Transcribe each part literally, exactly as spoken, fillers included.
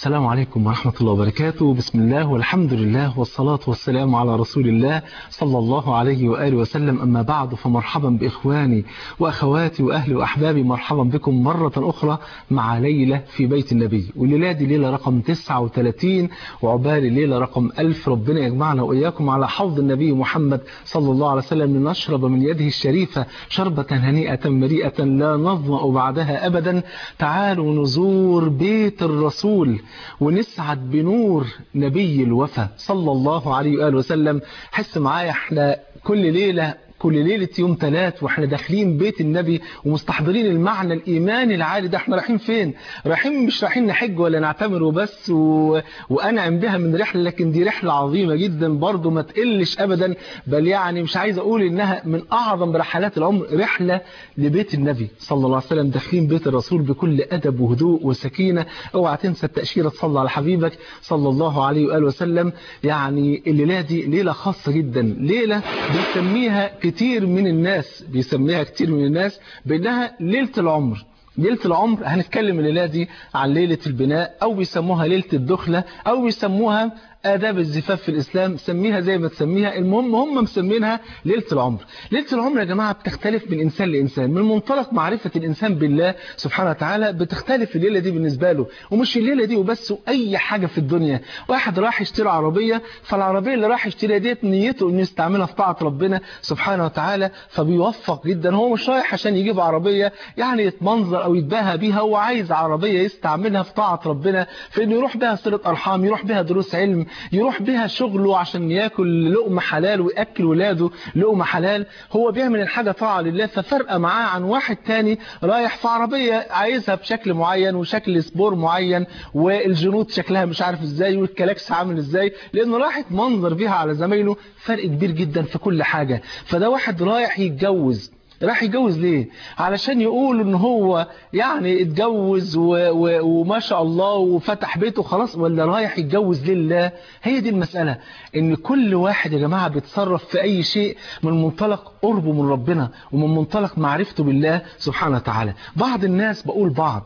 السلام عليكم ورحمة الله وبركاته. بسم الله والحمد لله والصلاة والسلام على رسول الله صلى الله عليه وآله وسلم. أما بعد، فمرحبا بإخواني وأخواتي وأهلي وأحبابي، مرحبا بكم مرة أخرى مع ليلة في بيت النبي. والليلة دي ليلة رقم تسعة وثلاثين، وعقبال الليلة رقم ألف. ربنا يجمعنا وإياكم على حوض النبي محمد صلى الله عليه وسلم لنشرب من يده الشريفة شربة هنيئة مريئة لا نظمأ بعدها أبدا. تعالوا نزور بيت الرسول ونسعد بنور نبي الوفا صلى الله عليه وآله وسلم. حس معايا، احنا كل ليلة كل ليلة يوم ثلاث واحنا داخلين بيت النبي ومستحضرين المعنى الإيماني العالي ده. احنا رايحين فين؟ رايحين مش رايحين نحج ولا نعتمر وبس و... وأنعم بها من رحلة، لكن دي رحلة عظيمة جدا برضو ما تقلش أبدا، بل يعني مش عايز أقول إنها من أعظم رحلات العمر، رحلة لبيت النبي صلى الله عليه وسلم. داخلين بيت الرسول بكل أدب وهدوء وسكينة. اوعى تنسى التأشيرة، تصلى على حبيبك صلى الله عليه وآله وسلم. يعني الليلة دي ليلة خاصة جدا، ليلة بنسميها كتير من الناس بيسميها كتير من الناس بأنها ليلة العمر. ليلة العمر هنتكلم الليلة دي عن ليلة البناء، أو بيسموها ليلة الدخلة، أو بيسموها آداب الزفاف في الإسلام. سميها زي ما تسميها، المهم هم مسمينها ليلة العمر. ليلة العمر يا جماعة بتختلف من إنسان لإنسان، من منطلق معرفة الإنسان بالله سبحانه وتعالى بتختلف الليلة دي بالنسبة له. ومش الليلة دي وبس، وأي حاجة في الدنيا. واحد راح يشتري عربية، فالعربية اللي راح يشتريها ديت نيته إنه يستعملها في طاعة ربنا سبحانه وتعالى، فبيوفق جدا. هو مش رايح عشان يجيب عربية يعني يتمنظر أو يتباهى بيها، هو عايز عربية يستعملها في طاعة ربنا، في إنه يروح بها صلة أرحام، يروح بها دروس علم، يروح بها شغله عشان ياكل لقمة حلال ويأكل ولاده لقمة حلال. هو بيعمل الحاجة طاعة لله، ففرق معاه عن واحد تاني رايح في عربية عايزها بشكل معين وشكل سبور معين، والجنود شكلها مش عارف ازاي، والكلاكس عامل ازاي، لانه راح يتمنظر بيها على زمايله. فرق كبير جدا في كل حاجة. فده واحد رايح يتجوز، راح يتجوز ليه؟ علشان يقول ان هو يعني اتجوز و... و... وما شاء الله وفتح بيته خلاص، ولا رايح يتجوز لله؟ هي دي المسألة، ان كل واحد يا جماعة بيتصرف في اي شيء من منطلق قربه من ربنا ومن منطلق معرفته بالله سبحانه وتعالى. بعض الناس، بقول بعض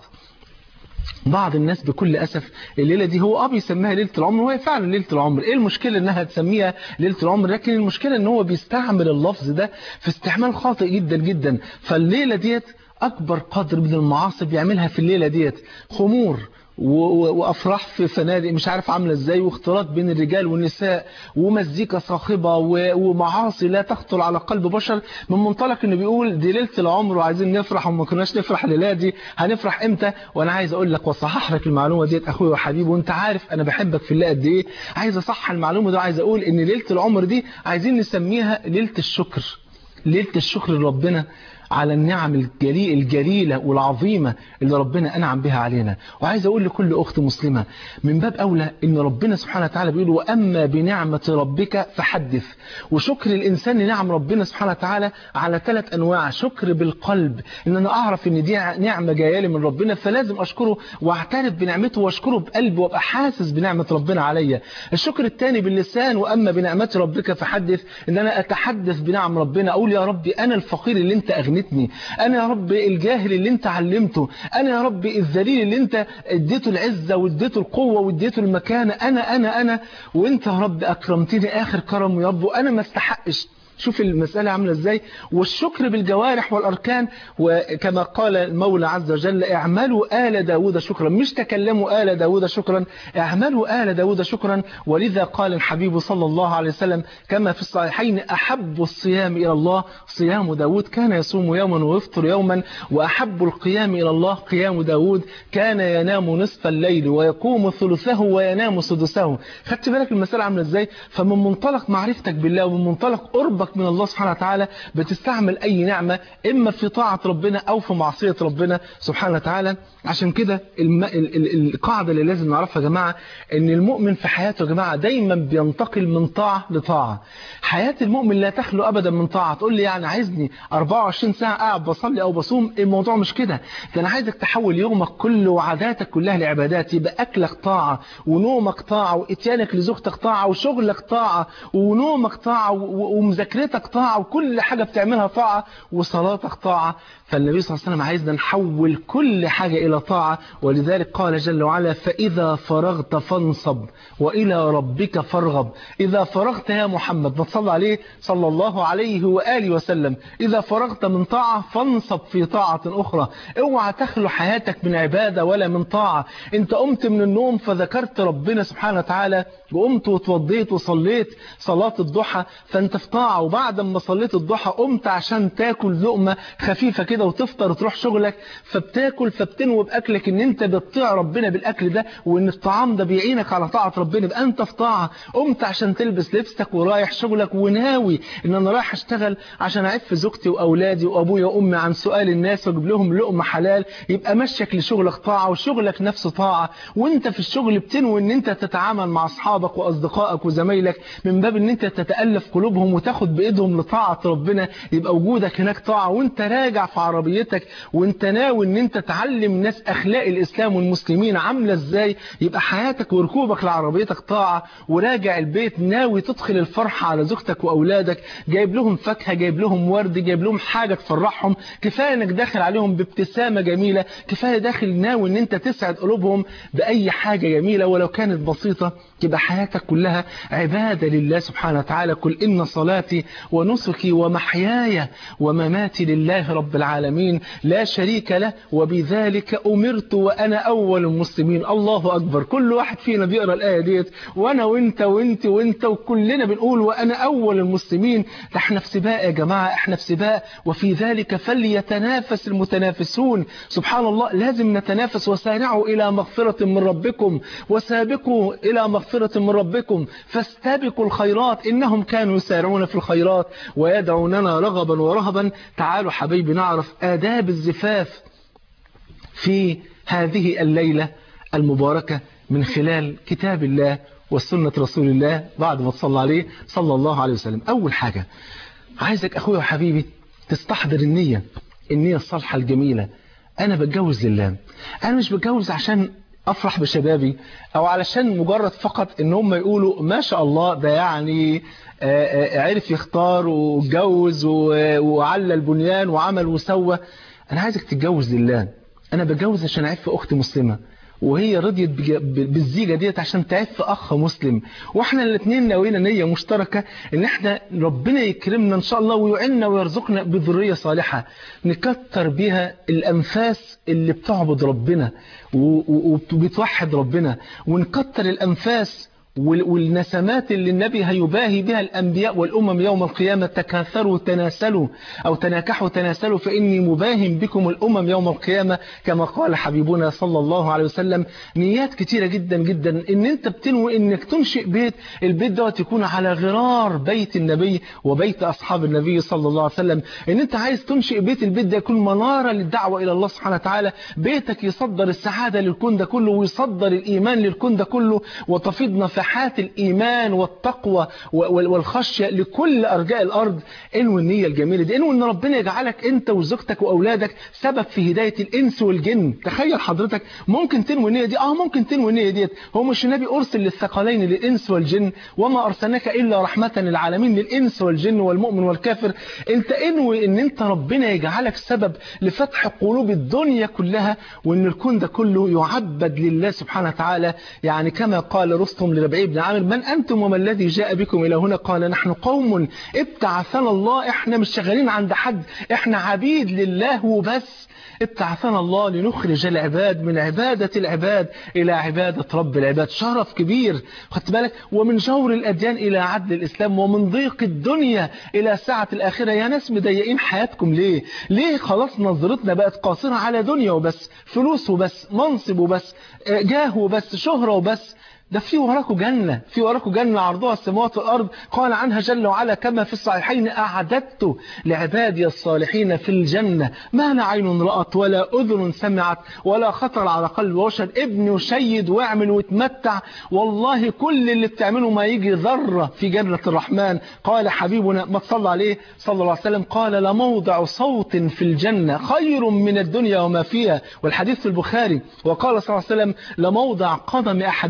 بعض الناس بكل أسف الليلة دي هو اه بيسميها ليلة العمر، وهي فعلا ليلة العمر. ايه المشكلة انها تسميها ليلة العمر؟ لكن المشكلة ان هو بيستعمل اللفظ ده في استعمال خاطئ جدا جدا. فالليلة ديت اكبر قدر من المعاصي بيعملها في الليلة ديت، خمور وافراح في فنادق مش عارف عامله ازاي، واختلاط بين الرجال والنساء، ومزيكا صاخبه ومعاصي لا تخطر على قلب بشر، من منطلق انه بيقول دي ليله العمر وعايزين نفرح، وما كناش نفرح الليله دي، هنفرح امتى؟ وانا عايز اقول لك واصحح لك المعلومه ديت اخويا وحبيبي، وانت عارف انا بحبك في الله قد ايه. عايز اصحح المعلومه دي، وعايز اقول ان ليله العمر دي عايزين نسميها ليله الشكر. ليله الشكر لربنا على النعم الجليل الجليلة والعظيمة اللي ربنا أنعم بها علينا. وعايز أقول لكل أخت مسلمة، من باب أولى إن ربنا سبحانه وتعالى بيقول وأما بنعمة ربك فحدث. وشكر الإنسان لنعم ربنا سبحانه وتعالى على ثلاث أنواع: شكر بالقلب، إن أنا أعرف إن دي نعمة جاية لي من ربنا فلازم أشكره وأعترف بنعمته وأشكره بقلبي وأبقى حاسس بنعمة ربنا عليا. الشكر الثاني باللسان، وأما بنعمة ربك فحدث، إن أنا أتحدث بنعم ربنا، أقول يا ربي أنا الفقير اللي أنت أغنيتني، أنا يا رب الجاهل اللي أنت علمته، أنا يا رب الذليل اللي أنت اديته العزة واديته القوة واديته المكانة، أنا أنا أنا وأنت يا رب أكرمتني آخر كرم يا رب، وأنا ما استحقش. شوف المسألة عاملة ازاي. والشكر بالجوارح والأركان، وكما قال المولى عز وجل اعملوا آل داود شكرا، مش تكلموا آل داود شكرا، اعملوا آل داود شكرا. ولذا قال الحبيب صلى الله عليه وسلم كما في الصحيحين أحب الصيام إلى الله صيام داود كان يصوم يوما ويفطر يوما، وأحب القيام إلى الله قيام داود كان ينام نصف الليل ويقوم ثلثه وينام سدسه. خدت بالك المسألة عاملة ازاي؟ فمن منطلق معرفتك بالله ومن منطلق قربك من الله سبحانه وتعالى بتستعمل أي نعمة إما في طاعة ربنا أو في معصية ربنا سبحانه وتعالى. عشان كده الم... ال... ال... القاعدة اللي لازم نعرفها يا جماعة، إن المؤمن في حياته يا جماعة دايما بينتقل من طاعة لطاعة. حياة المؤمن لا تخلو أبدا من طاعة. تقول لي يعني عايزني أربعة وعشرين ساعة قاعد بصلي أو بصوم؟ الموضوع مش كده. ده أنا عايزك تحول يومك كله وعاداتك كلها لعبادات، يبقى أكلك طاعة، ونومك طاعة، وإتيانك لزوجتك طاعة، وشغلك طاعة، ونومك طاعة، ومذاكرتك ومذاكرتك طاعة وكل حاجة بتعملها طاعة وصلاتك طاعة. فالنبي صلى الله عليه وسلم عايزنا نحول كل حاجة إلى طاعة. ولذلك قال جل وعلا فإذا فرغت فانصب وإلى ربك فارغب. إذا فرغت يا محمد، نصلي عليه صلى الله عليه وآله وسلم، إذا فرغت من طاعة فانصب في طاعة أخرى. اوعى تخلو حياتك من عبادة ولا من طاعة. انت قمت من النوم فذكرت ربنا سبحانه وتعالى وقمت وتوضيت وصليت صلاة الضحى، فانت في طاعة. وبعد ما صليت الضحى قمت عشان تاكل لقمة خفيفة كده وتفطر وتروح شغلك، فبتاكل فبتنوي بأكلك ان انت بتطيع ربنا بالأكل ده، وان الطعام ده بيعينك على طاعة ربنا، يبقى انت في طاعة. قمت عشان تلبس لبسك ورايح شغلك وناوي ان انا رايح اشتغل عشان اعف زوجتي واولادي وابويا وامي عن سؤال الناس واجيب لهم لقمة حلال، يبقى مشيك لشغلك طاعة وشغلك نفسه طاعة. وانت في الشغل بتنوي ان انت تتعامل مع اصحابك واصدقائك وزمايلك من باب ان انت تتألف قلوبهم وتاخد بايدهم لطاعة ربنا، يبقى وجودك هناك طاعة. وانت راجع في عربيتك وانت ناوي ان انت تعلم الناس اخلاق الاسلام والمسلمين عاملة ازاي، يبقى حياتك وركوبك لعربيتك طاعة. وراجع البيت ناوي تدخل الفرحة على زوجتك واولادك، جايب لهم فاكهة، جايب لهم ورد، جايب لهم حاجة تفرحهم. كفاية انك داخل عليهم بابتسامة جميلة، كفاية داخل ناوي ان انت تسعد قلوبهم بأي حاجة جميلة ولو كانت بسيطة. تبقى حياتك كلها عبادة لله سبحانه وتعالى. قل إن صلاتي ونسكي ومحياي ومماتي لله رب العالمين لا شريك له وبذلك أمرت وأنا أول المسلمين. الله أكبر. كل واحد فينا بيقرأ الآية ديت، وأنا وإنت وإنت وإنت وكلنا بنقول وأنا أول المسلمين. احنا في سباق يا جماعة، احنا في سباق، وفي ذلك فليتنافس المتنافسون. سبحان الله، لازم نتنافس. وسارعوا إلى مغفرة من ربكم وسابقوا إلى مغفرة من ربكم فاستبقوا الخيرات إنهم كانوا يسارعون في الخيرات ويدعوننا رغبا ورهبا. تعالوا حبيبي نعرف آداب الزفاف في هذه الليلة المباركة من خلال كتاب الله وسنة رسول الله بعد ما تصلى عليه صلى الله عليه وسلم. أول حاجة عايزك أخويا وحبيبي تستحضر النية، النية الصالحة الجميلة. أنا بتجوز لله، أنا مش بتجوز عشان أفرح بشبابي أو علشان مجرد فقط إن هم يقولوا ما شاء الله ده يعني عرف يختار واتجوز وعلى البنيان وعمل وسوى. أنا عايزك تتجوز لله. أنا بتجوز عشان أعف أخت مسلمة وهي رضيت بالزيجة ديت عشان تعف أخ مسلم، وإحنا الاثنين ناويين نية مشتركة إن إحنا ربنا يكرمنا إن شاء الله ويعيننا ويرزقنا بذرية صالحة نكتر بها الأنفاس اللي بتعبد ربنا وبتوحد ربنا، ونكتر الأنفاس والنسمات اللي النبي هيباهي بها الأنبياء والأمم يوم القيامة. تكاثروا تناسلوا أو تناكحوا تناسلوا فإني مباهم بكم الأمم يوم القيامة كما قال حبيبنا صلى الله عليه وسلم. نيات كتيرة جدا جدا إن أنت بتنوي إنك تنشئ بيت، البيت دوت يكون على غرار بيت النبي وبيت أصحاب النبي صلى الله عليه وسلم. إن أنت عايز تنشئ بيت، البيت ده يكون منارة للدعوة إلى الله سبحانه وتعالى. بيتك يصدر السعادة للكون ده كله ويصدر الإيمان للكون ده كله، وتفيض نفحات الإيمان والتقوى والخشية لكل أرجاء الأرض. انوي النية الجميلة دي، انوي إن ربنا يجعلك أنت وزوجتك وأولادك سبب في هداية الإنس والجن. تخيل حضرتك ممكن تنوي النية دي. آه ممكن تنوي النية دي. هو مش النبي أرسل للثقلين للإنس والجن؟ وما أرسلناك إلا رحمة للعالمين، للإنس والجن والمؤمن والكافر. أنت انوي إن أنت ربنا يجعلك سبب لفتح قلوب الدنيا كلها، وإن الكون ده كله يعبد لله سبحانه وتعالى. يعني كما قال رستم لربيع بن عامر من أنتم وما الذي جاء بكم إلى هنا؟ قال نحن قوم ابتعثنا الله. احنا مش شغالين عند حد، احنا عبيد لله وبس. ابتعثنا الله لنخرج العباد من عبادة العباد إلى عبادة رب العباد. شرف كبير، خدت بالك؟ ومن جور الأديان إلى عدل الإسلام، ومن ضيق الدنيا إلى سعة الآخرة. يا ناس مضيقين حياتكم ليه؟ ليه خلاص نظرتنا بقت قاصرة على دنيا وبس، فلوس وبس، منصب وبس، جاه وبس، شهرة وبس؟ ده في وراكوا جنة، في وراكوا جنة عرضها السماوات والأرض. قال عنها جل وعلا كما في الصحيحين أعددت لعبادي الصالحين في الجنة ما لا عين رأت ولا أذن سمعت ولا خطر على قلب بشر. ابن وشيد واعمل وتمتع، والله كل اللي بتعمله ما يجي ذرة في جنة الرحمن. قال حبيبنا ما تصلى عليه صلى الله عليه وسلم قال لموضع صوت في الجنة خير من الدنيا وما فيها، والحديث في البخاري. وقال صلى الله عليه وسلم لموضع قدم أحدكم في الجنة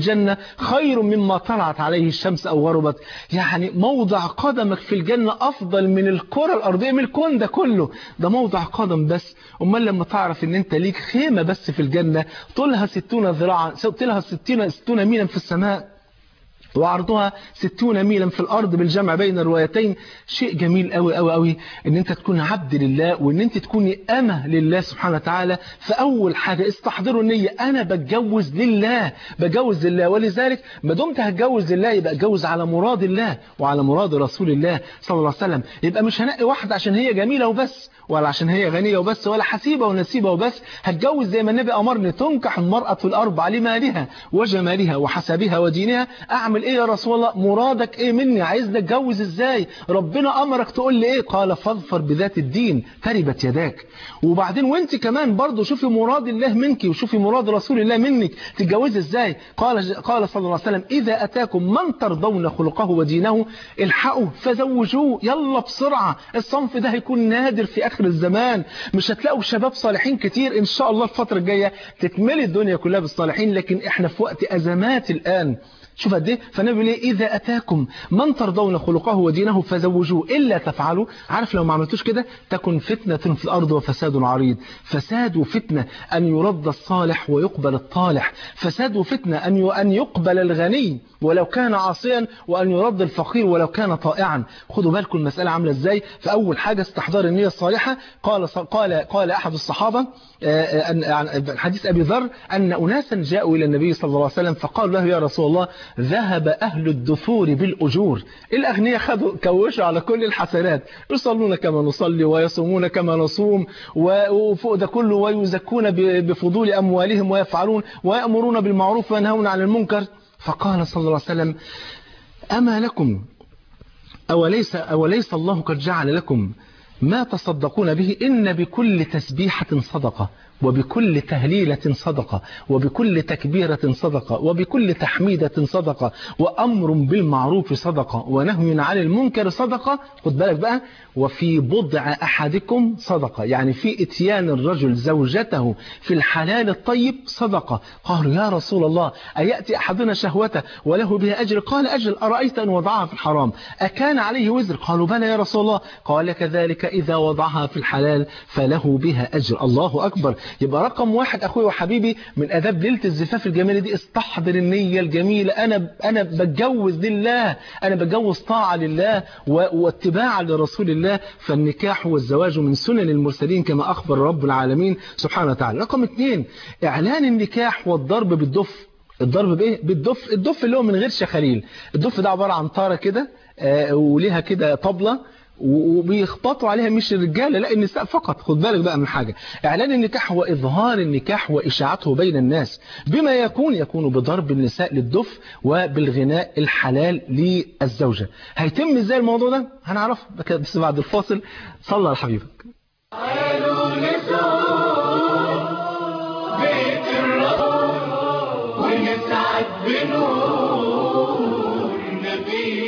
الجنة خير مما طلعت عليه الشمس أو غربت. يعني موضع قدمك في الجنة أفضل من الكرة الأرضية، من الكون ده كله، ده موضع قدم بس. أمال لما تعرف إن أنت ليك خيمة بس في الجنة طولها ستون ذراعا، طولها ستين ستون ميلا في السماء، وعرضها ستون ميلا في الأرض بالجمع بين الروايتين. شيء جميل قوي قوي قوي ان انت تكون عبد لله، وان انت تكوني أمة لله سبحانه وتعالى. فأول حاجة استحضروا النية، أنا بتجوز لله، بجوز لله. ولذلك ما دمت هتجوز لله يبقى اتجوز على مراد الله وعلى مراد رسول الله صلى الله عليه وسلم. يبقى مش هنقي واحدة عشان هي جميلة وبس، ولا عشان هي غنية وبس، ولا حسيبة ونسيبة وبس. هتجوز زي ما النبي أمرني، تنكح المرأة الأربع لمالها وجمالها وحسبها ودينها. أعمل إيه يا رسول الله؟ مرادك إيه مني؟ عايزني أتجوز إزاي؟ ربنا أمرك تقول لي إيه؟ قال فاظفر بذات الدين تربت يداك. وبعدين وانت كمان برضو شوفي مراد الله منك وشوفي مراد رسول الله منك، تتجوز إزاي؟ قال قال صلى الله عليه وسلم إذا أتاكم من ترضون خلقه ودينه الحقوا فزوجوه. يلا بسرعة، الصنف ده هيكون نادر في آخر الزمان. مش هتلاقوا شباب صالحين كتير إن شاء الله الفترة الجاية تكمل الدنيا كلها بالصالحين، لكن إحنا في وقت أزمات الآن. شوف قد ايه. فالنبي بيقول ايه؟ اذا اتاكم من ترضون خلقه ودينه فزوجوه الا تفعلوا. عارف لو ما عملتوش كده تكن فتنه في الارض وفساد عريض. فساد وفتنه ان يرد الصالح ويقبل الطالح، فساد وفتنه ان ان يقبل الغني ولو كان عاصيا، وان يرد الفقير ولو كان طائعا. خدوا بالكم المساله عامله ازاي. فاول حاجه استحضار النيه الصالحه. قال قال قال احد الصحابه عن حديث ابي ذر ان اناسا جاءوا الى النبي صلى الله عليه وسلم فقالوا له يا رسول الله ذهب أهل الدثور بالأجور. الأغنياء خدوا كوشوا على كل الحسنات، يصلون كما نصلي ويصومون كما نصوم وفوق ده كله، ويزكون بفضول أموالهم ويفعلون ويأمرون بالمعروف وينهون عن المنكر. فقال صلى الله عليه وسلم أما لكم أوليس, أوليس الله قد جعل لكم ما تصدقون به؟ إن بكل تسبيحة صدقة، وبكل تهليلة صدقة، وبكل تكبيرة صدقة، وبكل تحميدة صدقة، وأمر بالمعروف صدقة، ونهي عن المنكر صدقة. خد بالك بقى، وفي بضع أحدكم صدقة، يعني في اتيان الرجل زوجته في الحلال الطيب صدقة. قالوا يا رسول الله أيأتي أحدنا شهوته وله بها أجر؟ قال أجل. أرأيت أن وضعها في الحرام أكان عليه وزر؟ قالوا بلى يا رسول الله. قال كذلك إذا وضعها في الحلال فله بها أجر. الله أكبر. يبقى رقم واحد أخوي وحبيبي من أداب ليلة الزفاف الجميلة دي، استحضر النية الجميلة. أنا أنا بتجوز لله، أنا بتجوز طاعة لله واتباعا لرسول الله. فالنكاح والزواج من سنن المرسلين كما أخبر رب العالمين سبحانه وتعالى. رقم اثنين إعلان النكاح والضرب بالدف. الضرب بإيه؟ بالدف. الدف اللي هو من غير شخاليل. الدف ده عبارة عن طارة كده وليها كده طبلة وبيخبطوا عليها مش الرجاله لا النساء فقط. خد بالك بقى من حاجه، اعلان النكاح واظهار النكاح واشاعته بين الناس بما يكون يكون بضرب النساء للدف وبالغناء الحلال للزوجه. هيتم ازاي الموضوع ده؟ هنعرفه بس بعد الفاصل. صلى على حبيبك. تعالوا نزور بيت الرب ونسعد بنور نبي.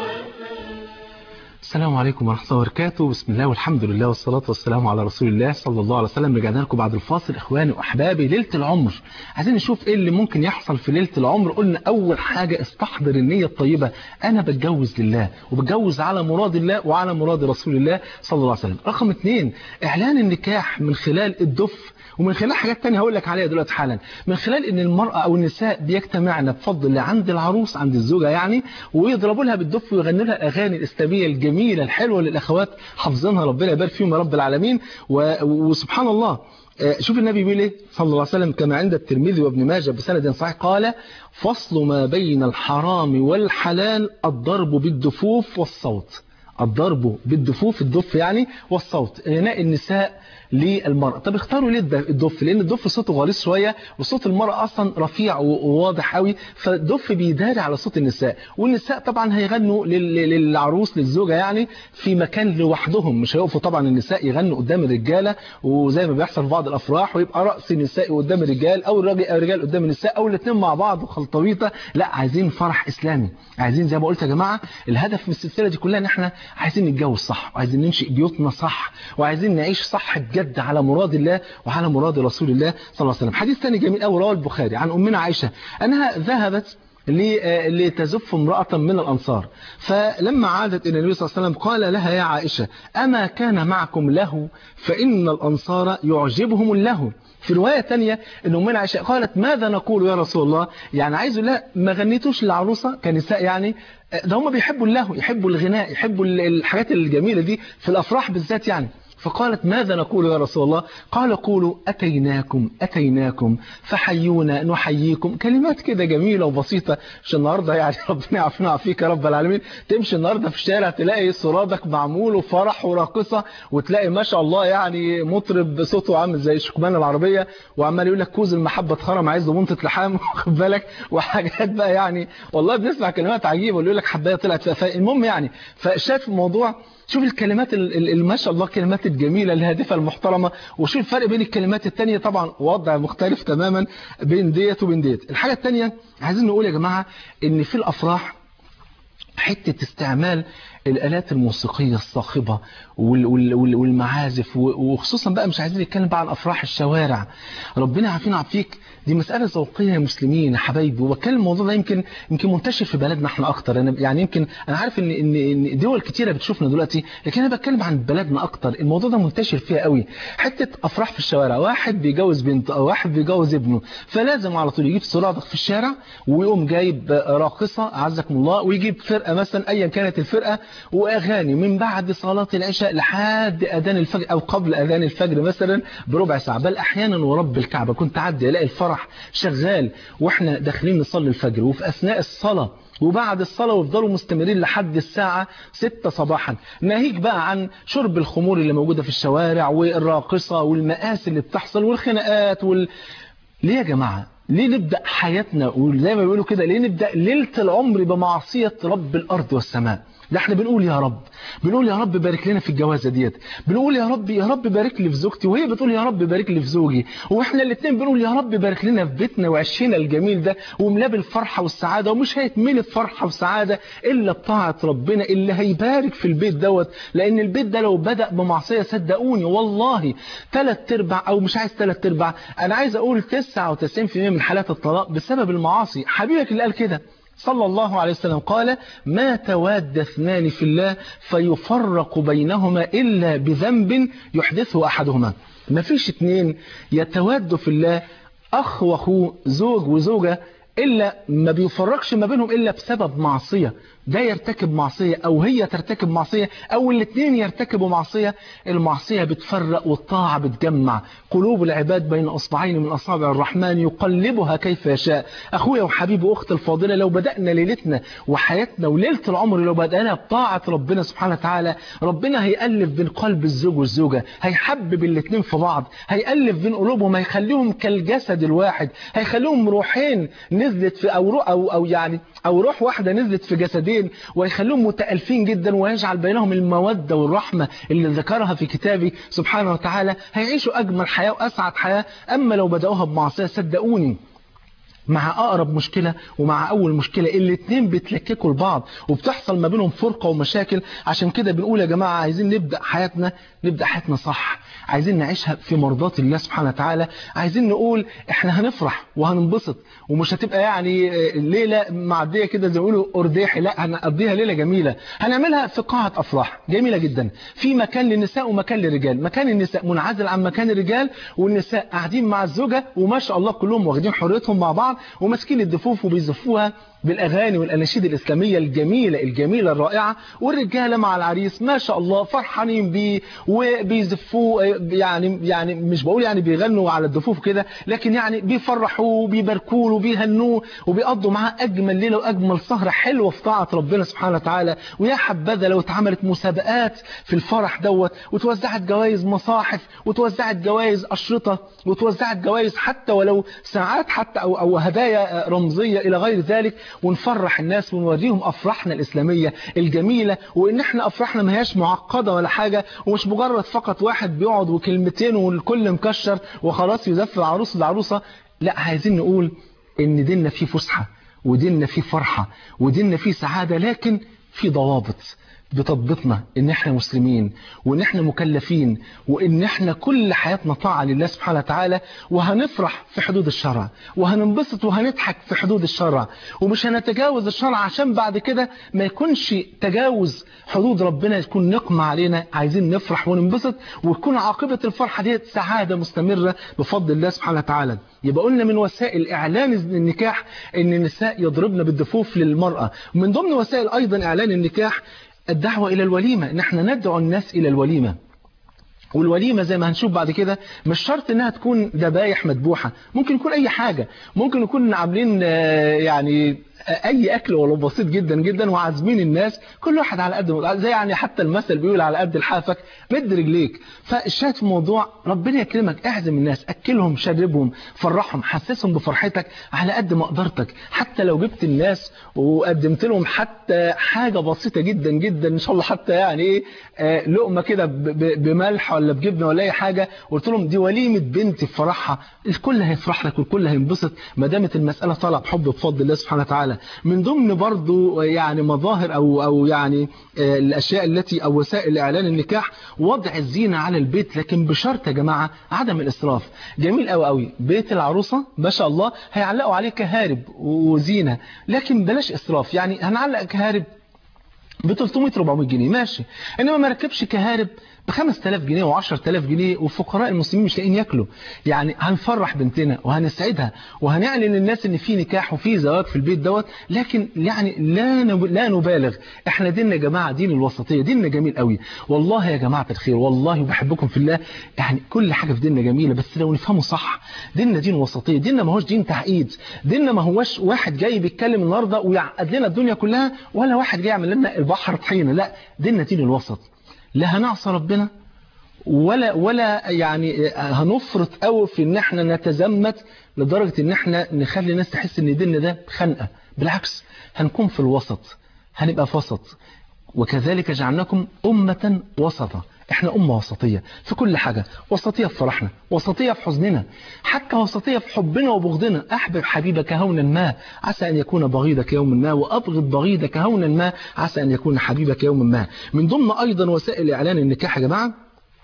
السلام عليكم ورحمة الله وبركاته. بسم الله والحمد لله والصلاة والسلام على رسول الله صلى الله عليه وسلم. رجعنا لكم بعد الفاصل إخواني وأحبابي. ليلة العمر عايزين نشوف إيه اللي ممكن يحصل في ليلة العمر. قلنا أول حاجة استحضر النية الطيبة، أنا بتجوز لله وبتجوز على مراد الله وعلى مراد رسول الله صلى الله عليه وسلم. رقم اثنين إعلان النكاح من خلال الدف ومن خلال حاجات تانية هقول لك عليها دلوقتي حالا. من خلال ان المرأة او النساء بيجتمعن بفضل الله عند العروس عند الزوجة يعني، ويضربوا لها بالدف ويغنوا لها الاغاني الاسلامية الجميلة الحلوة للاخوات حافظينها ربنا يبارك فيهم يا رب العالمين. وسبحان الله شوف النبي بيقول ايه صلى الله عليه وسلم كما عند الترمذي وابن ماجه بسند صحيح. قال فصل ما بين الحرام والحلال الضرب بالدفوف والصوت. الضرب بالدفوف الدف يعني والصوت، غناء النساء للمرأة. طب اختاروا ليه الدف؟ لأن الدف صوته غليظ شوية وصوت المرأة أصلا رفيع وواضح قوي، فالدف بيداري على صوت النساء. والنساء طبعا هيغنوا للعروس للزوجة يعني في مكان لوحدهم، مش هيقفوا طبعا النساء يغنوا قدام الرجالة وزي ما بيحصل في بعض الأفراح ويبقى رأس النساء قدام الرجال أو الرجال قدام النساء أو الاثنين مع بعض خلطويطة. لا، عايزين فرح إسلامي، عايزين زي ما قلت يا جماعة الهدف من السلسلة دي كلها ان احنا عايزين نتجوز صح، وعايزين ننشئ بيوتنا صح، وعايزين نعيش صح بجد بجد على مراد الله وعلى مراد رسول الله صلى الله عليه وسلم. حديث ثاني جميل قوي رواه البخاري عن أمنا عائشة أنها ذهبت لتزف امرأة من الأنصار، فلما عادت إلى النبي صلى الله عليه وسلم قال لها: يا عائشة أما كان معكم له؟ فإن الأنصار يعجبهم اللهو. في رواية تانية إن أمنا عائشة قالت: ماذا نقول يا رسول الله؟ يعني عايز لا ما غنيتوش للعروسة كنساء، يعني ده هم بيحبوا اللهو، يحبوا الغناء، يحبوا الحاجات الجميلة دي في الأفراح بالذات يعني. فقالت: ماذا نقول يا رسول الله؟ قال: قولوا أتيناكم أتيناكم فحيونا نحييكم. كلمات كده جميلة وبسيطة. مش النهاردة يعني ربنا يعافينا ويعافيك يا رب العالمين، تمشي النهاردة في الشارع تلاقي سرادك معمول وفرح وراقصة، وتلاقي ما شاء الله يعني مطرب صوته عامل زي الشكمان العربية وعمال يقول لك كوز المحبة اتخرم عايز بنطة لحام واخد بالك، وحاجات بقى يعني والله بنسمع كلمات عجيبة واللي يقول لك حباية طلعت فيها. المهم يعني فشاف الموضوع، شوف الكلمات اللي ما شاء الله كلمات الجميلة الهادفة المحترمة، وشوف الفرق بين الكلمات التانية. طبعا وضع مختلف تماما بين ديت وبين ديت. الحاجة التانية عايزين نقول يا جماعة ان في الافراح حتة استعمال الآلات الموسيقية الصاخبة والمعازف، وخصوصا بقى مش عايزين نتكلم بقى عن أفراح الشوارع. ربنا يعافينا ويعافيك، دي مسألة ذوقية يا مسلمين يا حبايبي. وبتكلم الموضوع ده يمكن يمكن منتشر في بلدنا احنا اكتر. انا يعني يمكن انا عارف ان ان دول كتيرة بتشوفنا دلوقتي، لكن انا بتكلم عن بلدنا اكتر. الموضوع ده منتشر فيها قوي، حتة افراح في الشوارع. واحد بيجوز بنته او واحد بيجوز ابنه، فلازم على طول يجيب سرادق في الشارع ويقوم جايب راقصة اعزكم الله، ويجيب فرقة مثلا ايا كانت الفرقة، واغاني من بعد صلاة العشاء لحد اذان الفجر او قبل اذان الفجر مثلا بربع ساعة. بل احيانا ورب الكعبة كنت اعدي الاقي الفرح شغال واحنا داخلين نصلي الفجر، وفي اثناء الصلاة وبعد الصلاة، ويفضلوا مستمرين لحد الساعة ستة صباحا. ناهيك بقى عن شرب الخمور اللي موجودة في الشوارع والراقصة والمآسي اللي بتحصل والخناقات وال... ليه يا جماعة؟ ليه نبدأ حياتنا وزي ما بيقولوا كده ليه نبدأ ليلة العمر بمعصية رب الأرض والسماء؟ ده احنا بنقول يا رب، بنقول يا رب بارك لنا في الجوازه ديت، بنقول يا رب يا رب بارك لي في زوجتي، وهي بتقول يا رب بارك لي في زوجي، واحنا الاثنين بنقول يا رب بارك لنا في بيتنا وعشنا الجميل ده وملاه بالفرحه والسعاده. ومش هيتملي بفرحه وسعاده الا بطاعه ربنا اللي هيبارك في البيت دوت. لان البيت ده لو بدأ بمعصيه صدقوني والله ثلاث ارباع او مش عايز ثلاث ارباع، انا عايز اقول تسعة وتسعين بالمئة من حالات الطلاق بسبب المعاصي. حبيبك اللي قال كده صلى الله عليه وسلم قال: ما تواد اثنان في الله فيفرق بينهما إلا بذنب يحدثه أحدهما. ما فيش اتنين يتوادوا في الله، أخ وأخوه، زوج وزوجة، إلا ما بيفرقش ما بينهم إلا بسبب معصية. ده يرتكب معصية أو هي ترتكب معصية أو الاثنين يرتكبوا معصية. المعصية بتفرق والطاعة بتجمع. قلوب العباد بين أصبعين من أصابع الرحمن يقلبها كيف يشاء. أخويا وحبيبي وأختي الفاضلة، لو بدأنا ليلتنا وحياتنا وليلة العمر لو بدأنا بطاعة ربنا سبحانه وتعالى، ربنا هيألف بين قلب الزوج والزوجة، هيحبب الاثنين في بعض، هيألف بين قلوبهم، هيخليهم كالجسد الواحد، هيخليهم روحين نزلت في أو روح أو أو يعني أو روح واحدة نزلت في جسدين، ويخليهم متألفين جدا، ويجعل بينهم المودة والرحمة اللي ذكرها في كتابي سبحانه وتعالى. هيعيشوا أجمل حياة وأسعد حياة. أما لو بدأوها بمعصية صدقوني مع أقرب مشكلة ومع أول مشكلة الاتنين بيتلككوا لبعض وبتحصل ما بينهم فرقة ومشاكل. عشان كده بنقول يا جماعة عايزين نبدأ حياتنا نبدأ حياتنا صح، عايزين نعيشها في مرضات الله سبحانه وتعالى. عايزين نقول احنا هنفرح وهننبسط ومش هتبقى يعني ليلة معدية كده زي ما بيقولوا أرداحي، لا هنقضيها ليلة جميلة. هنعملها في قاعة أفراح جميلة جدا، في مكان للنساء ومكان للرجال. مكان النساء منعزل عن مكان الرجال، والنساء قاعدين مع الزوجة وما شاء الله كلهم واخدين حريتهم مع بعض وماسكين الدفوف وبيزفوها بالأغاني والأناشيد الإسلامية الجميلة الجميلة الرائعة، والرجالة مع العريس ما شاء الله فرحانين بيه وبيزفوه. يعني يعني مش بقول يعني بيغنوا على الدفوف كده، لكن يعني بيفرحوه وبيباركوه وبيهنوه وبيقضوا معاه أجمل ليلة وأجمل سهرة حلوة في طاعة ربنا سبحانه وتعالى. ويا حبذا لو اتعملت مسابقات في الفرح دوت، وتوزعت جوائز مصاحف، وتوزعت جوائز أشرطة، وتوزعت جوائز حتى ولو ساعات حتى أو أو هدايا رمزية إلى غير ذلك، ونفرح الناس ونوريهم أفراحنا الإسلامية الجميلة، وإن احنا أفراحنا ما هياش معقدة ولا حاجة، ومش مجرد فقط واحد بيقعد وكلمتين والكل مكشر وخلاص يزف العروس العروسة. لا، عايزين نقول إن ديننا فيه فسحة وديننا فيه فرحة وديننا فيه سعادة، لكن في ضوابط. بتضبطنا ان احنا مسلمين وان احنا مكلفين وان احنا كل حياتنا طاعة لله سبحانه وتعالى، وهنفرح في حدود الشرع وهننبسط وهنضحك في حدود الشرع، ومش هنتجاوز الشرع عشان بعد كده ما يكونش تجاوز حدود ربنا يكون نقمة علينا. عايزين نفرح وننبسط ويكون عاقبة الفرحة دي سعادة مستمرة بفضل الله سبحانه وتعالى. يبقى قلنا من وسائل إعلان النكاح ان النساء يضربن بالدفوف للمرأة، ومن ضمن وسائل أيضا إعلان النكاح الدعوة إلى الوليمة، ان احنا ندعو الناس إلى الوليمة. والوليمة زي ما هنشوف بعد كده مش شرط انها تكون ذبايح مذبوحة، ممكن يكون اي حاجة، ممكن نكون عاملين يعني اي اكل ولو بسيط جدا جدا وعازمين الناس كل واحد على قد زي يعني حتى المثل بيقول على قد لحافك مد رجليك. فالشاهد في الموضوع ربنا يكرمك، اعزم الناس، اكلهم، شربهم، فرحهم، حسسهم بفرحتك على قد ما قدرتك. حتى لو جبت الناس وقدمت لهم حتى حاجة بسيطة جدا جدا ان شاء الله، حتى يعني ايه لقمة كده بملح ولا بجبنة ولا اي حاجة، قلت لهم دي وليمة بنتي في فرحها، الكل هيفرح لك والكل هينبسط ما دامت المسألة طالعه بحب بفضل الله سبحانه وتعالى. من ضمن برضو يعني مظاهر او او يعني الاشياء التي او وسائل اعلان النكاح وضع الزينة على البيت، لكن بشرط يا جماعة عدم الاسراف. جميل قوي قوي بيت العروسة ما شاء الله هيعلقوا عليه كهارب وزينة، لكن بلاش اسراف. يعني هنعلق كهارب ب ثلاثمية أربعمية جنيه ماشي، انما ما ركبش كهارب ب خمسة آلاف جنيه وعشرة آلاف جنيه والفقراء المسلمين مش لاقيين ياكلوا. يعني هنفرح بنتنا وهنسعدها وهنعلن للناس ان في نكاح وفي زواج في البيت دوت، لكن يعني لا لا نبالغ. احنا ديننا يا جماعه دين الوسطيه، ديننا جميل قوي والله يا جماعه الخير، والله وبحبكم في الله. يعني كل حاجه في ديننا جميله بس لو نفهمه صح. ديننا دين وسطيه، ديننا ما هوش دين تعقيد، ديننا ما هوش واحد جاي بيتكلم النهارده ويعقد لنا الدنيا كلها، ولا واحد جاي يعمل لنا البحر طحينه. لا، ديننا دين الوسط، لا هنعصى ربنا ولا ولا يعني هنفرط قوي في ان احنا نتزمت لدرجة ان احنا نخلي الناس تحس ان ديننا ده خنقة. بالعكس هنكون في الوسط، هنبقى في وسط. وكذلك جعلناكم أمة وسطا، احنا أمة وسطية في كل حاجة، وسطية في فرحنا، وسطية في حزننا، حتى وسطية في حبنا وبغضنا. أحبب حبيبك هونا ما عسى أن يكون بغيضك يوما ما، وأبغض بغيضك هونا ما عسى أن يكون حبيبك يوما ما. من ضمن أيضا وسائل إعلان النكاح يا جماعة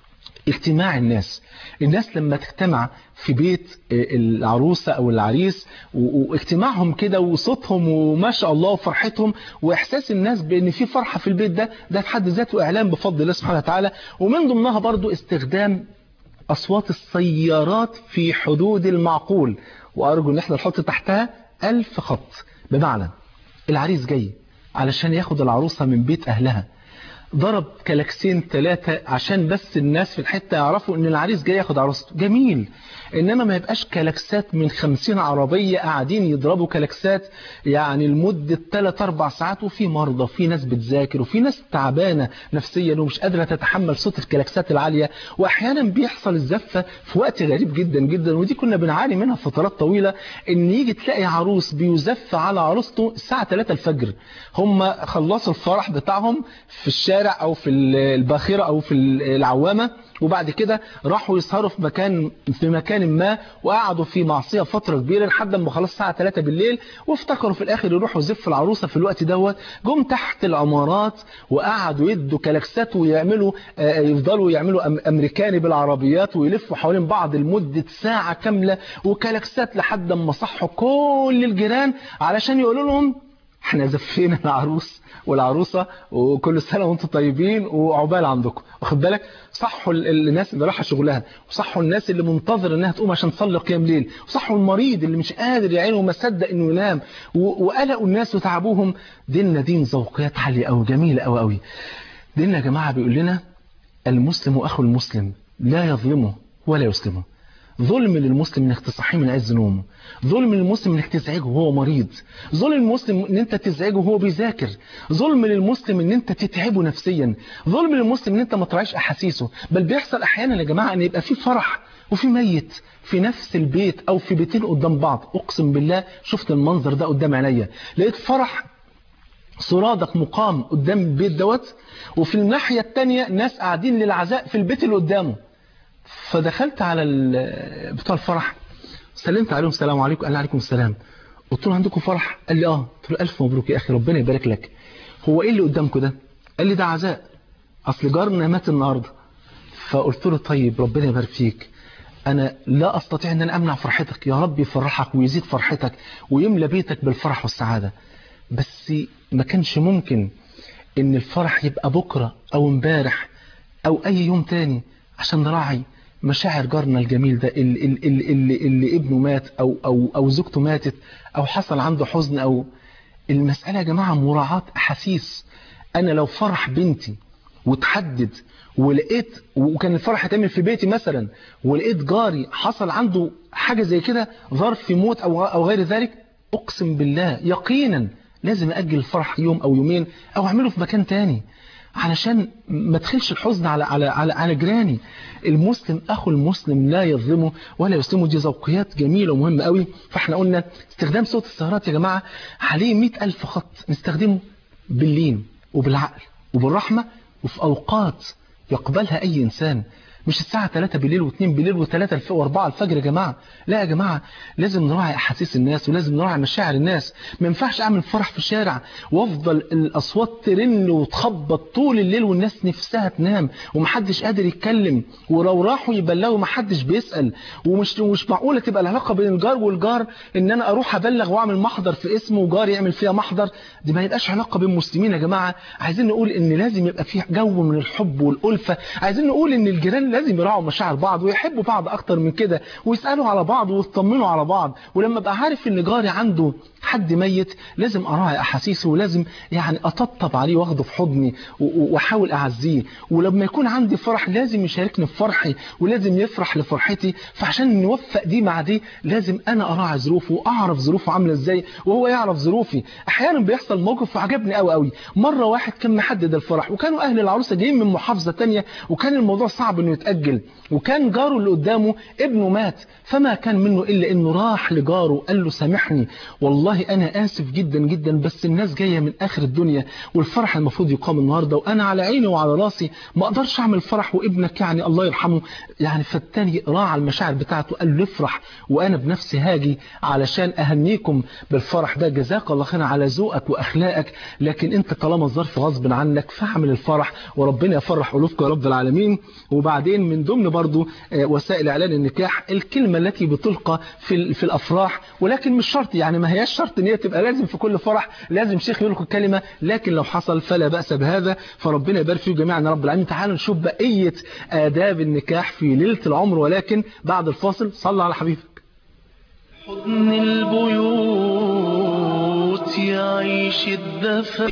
اجتماع الناس. الناس لما تجتمع في بيت العروسة أو العريس واجتماعهم كده وصوتهم وما شاء الله وفرحتهم وإحساس الناس بأن في فرحة في البيت ده، ده في حد ذاته إعلان بفضل الله سبحانه وتعالى. ومن ضمنها برضو استخدام أصوات السيارات في حدود المعقول، وأرجو أن احنا نحط تحتها ألف خط. بمعنى العريس جاي علشان ياخد العروسة من بيت أهلها، ضرب كلاكسين ثلاثة عشان بس الناس في الحتة يعرفوا ان العريس جاي ياخد عروسته، جميل. انما ما يبقاش كلاكسات من خمسين عربية قاعدين يضربوا كلاكسات يعني لمدة ثلاث أربع ساعات، وفي مرضى وفي ناس بتذاكر وفي ناس تعبانة نفسيا ومش قادرة تتحمل صوت الكلاكسات العالية. واحيانا بيحصل الزفة في وقت غريب جدا جدا، ودي كنا بنعاني منها فترات طويلة، ان يجي تلاقي عروس بيزف على عروسته الساعة ثلاثة الفجر. هم خلصوا الفرح بتاعهم في الشارع او في الباخرة او في العوامة، وبعد كده راحوا يسهروا في مكان في مكان ما وقعدوا في معصية فترة كبيرة لحد ما خلاص الساعة ثلاثة بالليل، وافتكروا في الاخر يروحوا يزف العروسة في الوقت دوت. جم تحت العمارات وقعدوا يدوا كلاكسات ويعملوا يفضلوا يعملوا امريكاني بالعربيات ويلفوا حوالين بعض لمدة ساعة كاملة وكلاكسات لحد ما صحوا كل الجيران علشان يقولوا لهم احنا زفينا العروس والعروسة وكل سنة وانتم طيبين وعقبال عندكم. واخد بالك؟ صحوا الناس اللي رايحه شغلها، وصحوا الناس اللي منتظر انها تقوم عشان تصلي قيام ليل، وصحوا المريض اللي مش قادر يعينه وما صدق انه ينام، وقلقوا الناس وتعبوهم. ديننا دين ذوقيات عاليه قوي، جميله قوي قوي. ديننا يا جماعه بيقول لنا المسلم اخو المسلم لا يظلمه ولا يسلمه. ظلم للمسلم انك تصحيه من عز نومه، ظلم للمسلم انك تزعجه وهو مريض، ظلم للمسلم ان انت تزعجه وهو بيذاكر، ظلم للمسلم ان انت تتعبه نفسيا، ظلم للمسلم ان انت ما تراعيش احاسيسه. بل بيحصل احيانا يا جماعه ان يبقى في فرح وفي ميت في نفس البيت او في بيتين قدام بعض. اقسم بالله شفت المنظر ده قدام عينيا، لقيت فرح سرادق مقام قدام البيت دوت، وفي الناحيه الثانيه ناس قاعدين للعزاء في البيت اللي قدامه. فدخلت على بتوع الفرح سلمت عليهم السلام عليكم، قال لي عليكم السلام. قلت له عندكم فرح؟ قال لي اه. قلت له الف مبروك يا اخي ربنا يبارك لك. هو ايه اللي قدامكم ده؟ قال لي ده عزاء، اصل جارنا مات النهارده. فقلت له طيب ربنا يبارك فيك، انا لا استطيع ان انا امنع فرحتك، يا رب يفرحك ويزيد فرحتك ويملى بيتك بالفرح والسعاده، بس ما كانش ممكن ان الفرح يبقى بكره او امبارح او اي يوم تاني عشان نراعي مشاعر جارنا الجميل ده اللي, اللي, اللي, اللي ابنه مات او او او زوجته ماتت او حصل عنده حزن. او المساله يا جماعه مراعاه احاسيس. انا لو فرح بنتي وتحدد ولقيت، وكان الفرح هيتعمل في بيتي مثلا، ولقيت جاري حصل عنده حاجه زي كده، ظرف موت او او غير ذلك، اقسم بالله يقينا لازم اجل الفرح يوم او يومين او اعمله في مكان تاني علشان ما تدخلش الحزن على على على على جيراني. المسلم اخو المسلم لا يظلمه ولا يسلمه. دي ذوقيات جميله ومهمه قوي. فاحنا قلنا استخدام صوت السهرات يا جماعه عليه مئة ألف خط، نستخدمه باللين وبالعقل وبالرحمه وفي اوقات يقبلها اي انسان، مش الساعة ثلاثة بالليل واثنين بالليل وثلاثة واربعة الفجر يا جماعة. لا يا جماعة، لازم نراعي احاسيس الناس ولازم نراعي مشاعر الناس. ما ينفعش اعمل فرح في الشارع وافضل الاصوات ترن وتخبط طول الليل والناس نفسها تنام ومحدش قادر يتكلم، ولو راحوا يبلغوا محدش بيسأل. ومش مش معقولة تبقى العلاقة بين الجار والجار ان انا اروح ابلغ واعمل محضر في اسمه وجار يعمل فيها محضر. دي ما يبقاش علاقة بين مسلمين يا جماعة. عايزين نقول ان لازم يبقى في جو من الحب والألفة. عايزين نقول ان الجيران لازم يراعوا مشاعر بعض ويحبوا بعض اكتر من كده ويسالوا على بعض ويطمنوا على بعض. ولما ابقى عارف ان جاري عنده حد ميت لازم اراعي احاسيسه ولازم يعني اطبطب عليه واخده في حضني واحاول اعزيه. ولما يكون عندي فرح لازم يشاركني في فرحي ولازم يفرح لفرحتي. فعشان نوفق دي مع دي لازم انا اراعي ظروفه واعرف ظروفه عامله ازاي وهو يعرف ظروفي. احيانا بيحصل موقف عجبني قوي قوي. مره واحد كان محدد الفرح وكانوا اهل العروسه جايين من محافظه ثانيه وكان الموضوع صعب انه يتاجل، وكان جاره اللي قدامه ابنه مات، فما كان منه إلا إنه راح لجاره قال له سامحني والله أنا آسف جدا جدا بس الناس جاية من آخر الدنيا والفرح المفروض يقام النهاردة وأنا على عيني وعلى راسي ما أقدرش أعمل فرح وابنك يعني الله يرحمه يعني. فالتاني راعى المشاعر بتاعته قال له افرح وأنا بنفسي هاجي علشان أهنيكم بالفرح ده، جزاك الله خير على ذوقك وأخلاقك، لكن أنت طالما الظرف غصب عنك فاعمل الفرح وربنا يفرح قلوبكم يا رب العالمين. وبعدين من ضمن برضو وسائل إعلان النكاح الكلمة التي بتلقى في في الأفراح، ولكن مش شرط يعني ما هياش شرط ان هي تبقى لازم في كل فرح لازم شيخ يلقي الكلمة، لكن لو حصل فلا بأس بهذا. فربنا يبارك فيكم جميعا يا رب العالمين. تعالوا نشوف بقية آداب النكاح في ليلة العمر، ولكن بعد الفاصل. صلى على حبيبك. حضن البيوت يعيش الدفء.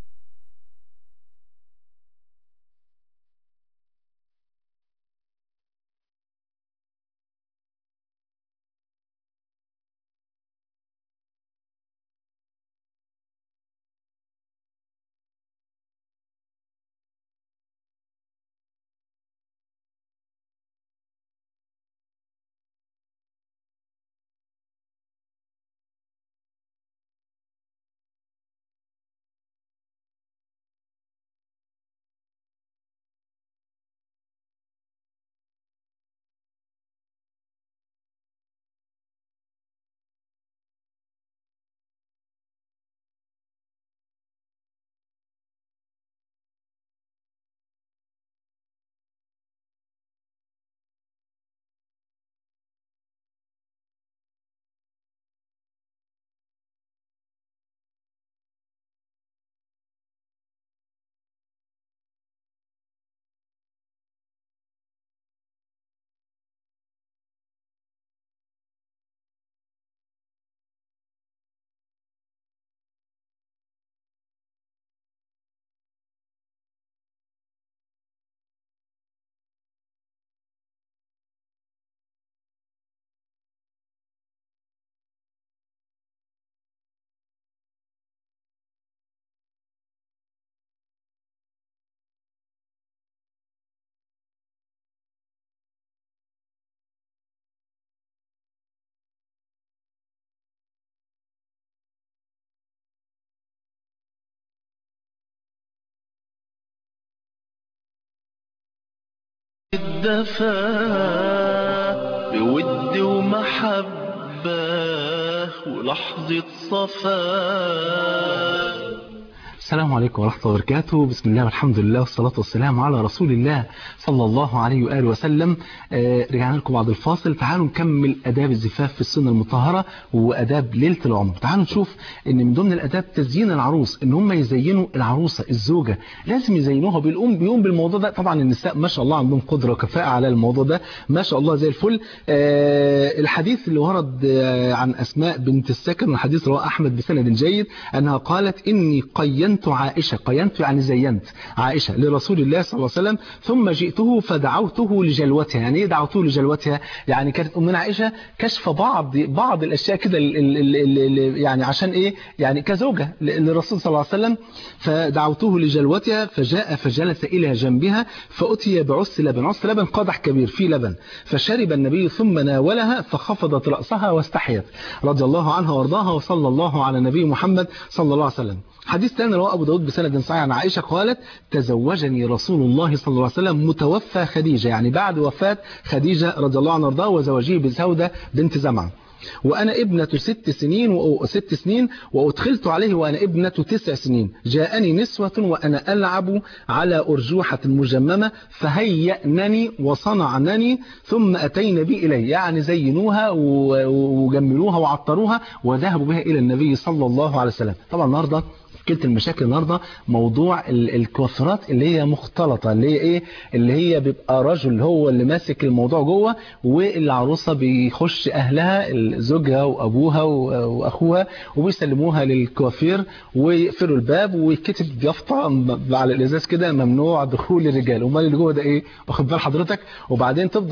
الدفا بود ومحبة ولحظة صفاء. السلام عليكم ورحمة الله وبركاته. بسم الله والحمد لله والصلاة والسلام على رسول الله صلى الله عليه وآله وسلم. آه رجعنا لكم بعد الفاصل. تعالوا نكمل آداب الزفاف في السنة المطهرة وآداب ليلة العمر. تعالوا نشوف ان من ضمن الآداب تزيين العروس، ان هم يزينوا العروسة الزوجة، لازم يزينوها. بيقوم بيقوم بالموضوع ده. طبعا النساء ما شاء الله عندهم قدرة وكفاءة على الموضوع ده ما شاء الله زي الفل. آه الحديث اللي ورد آه عن أسماء بنت السكن، الحديث رواه أحمد بسند جيد، أنها قالت إني قينت عائشة، قينت يعني زينت عائشة لرسول الله صلى الله عليه وسلم، ثم جئته فدعوته لجلوتها. يعني ايه دعوته لجلوتها؟ يعني كانت أمنا عائشة كشف بعض بعض الأشياء كده يعني عشان ايه، يعني كزوجة للرسول صلى الله عليه وسلم. فدعوته لجلوتها فجاء فجلس إلى جنبها فأتي بعص لبن، عص لبن قدح كبير فيه لبن، فشرب النبي ثم ناولها فخفضت رأسها واستحيت رضي الله عنها وارضاها، وصلى الله على نبي محمد صلى الله عليه وسلم. حديث ثاني رواه أبو داود بسند صحيح عن عائشة قالت تزوجني رسول الله صلى الله عليه وسلم متوفى خديجة، يعني بعد وفاة خديجة رضي الله عنها وارضاها، وزوجيه بسودة بنت زمعة، وأنا ابنة ست سنين وست سنين وأدخلت عليه وأنا ابنة تسع سنين. جاءني نسوة وأنا ألعب على أرجوحة مجممة فهيأنني وصنعنني ثم أتينا بي إليه، يعني زينوها وجملوها وعطروها وذهبوا بها إلى النبي صلى الله عليه وسلم. طبعا النهاردة كلت المشاكل النهارده موضوع الكوافرات اللي هي مختلطه، اللي هي ايه، اللي هي بيبقى رجل هو اللي ماسك الموضوع جوه، والعروسه بيخش اهلها زوجها وابوها واخوها وبيسلموها للكوافير ويقفلوا الباب ويكتب يافطه على الازاز كده ممنوع دخول الرجال. امال اللي جوه ده ايه، واخد بال حضرتك؟ وبعدين تفضل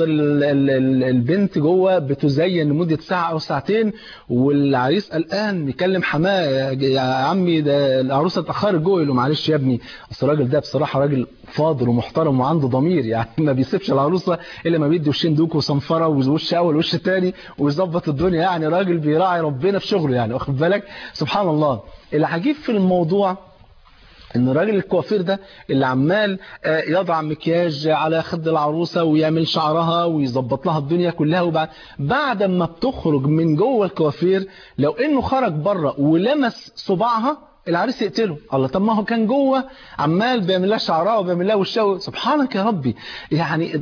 البنت جوه بتزين لمده ساعه او ساعتين، والعريس قلقان يكلم حماه يا عمي ده العروسه اتاخرت جوه، يقول له معلش يا ابني اصل الراجل ده بصراحه راجل فاضل ومحترم وعنده ضمير، يعني ما بيسيبش العروسه الا ما بيدي وشين دوك وصنفره ووش اول وش تاني ويظبط الدنيا، يعني راجل بيراعي ربنا في شغله، يعني واخد بالك؟ سبحان الله. العجيب في الموضوع ان الراجل الكوافير ده اللي عمال يضع مكياج على خد العروسه ويعمل شعرها ويظبط لها الدنيا كلها، وبعد بعد ما بتخرج من جوه الكوافير لو انه خرج بره ولمس صباعها العريس يقتله. الله، طب ما هو كان جوه عمال بيعمل لها شعرها وبيعمل لها وشها. سبحانك يا ربي، يعني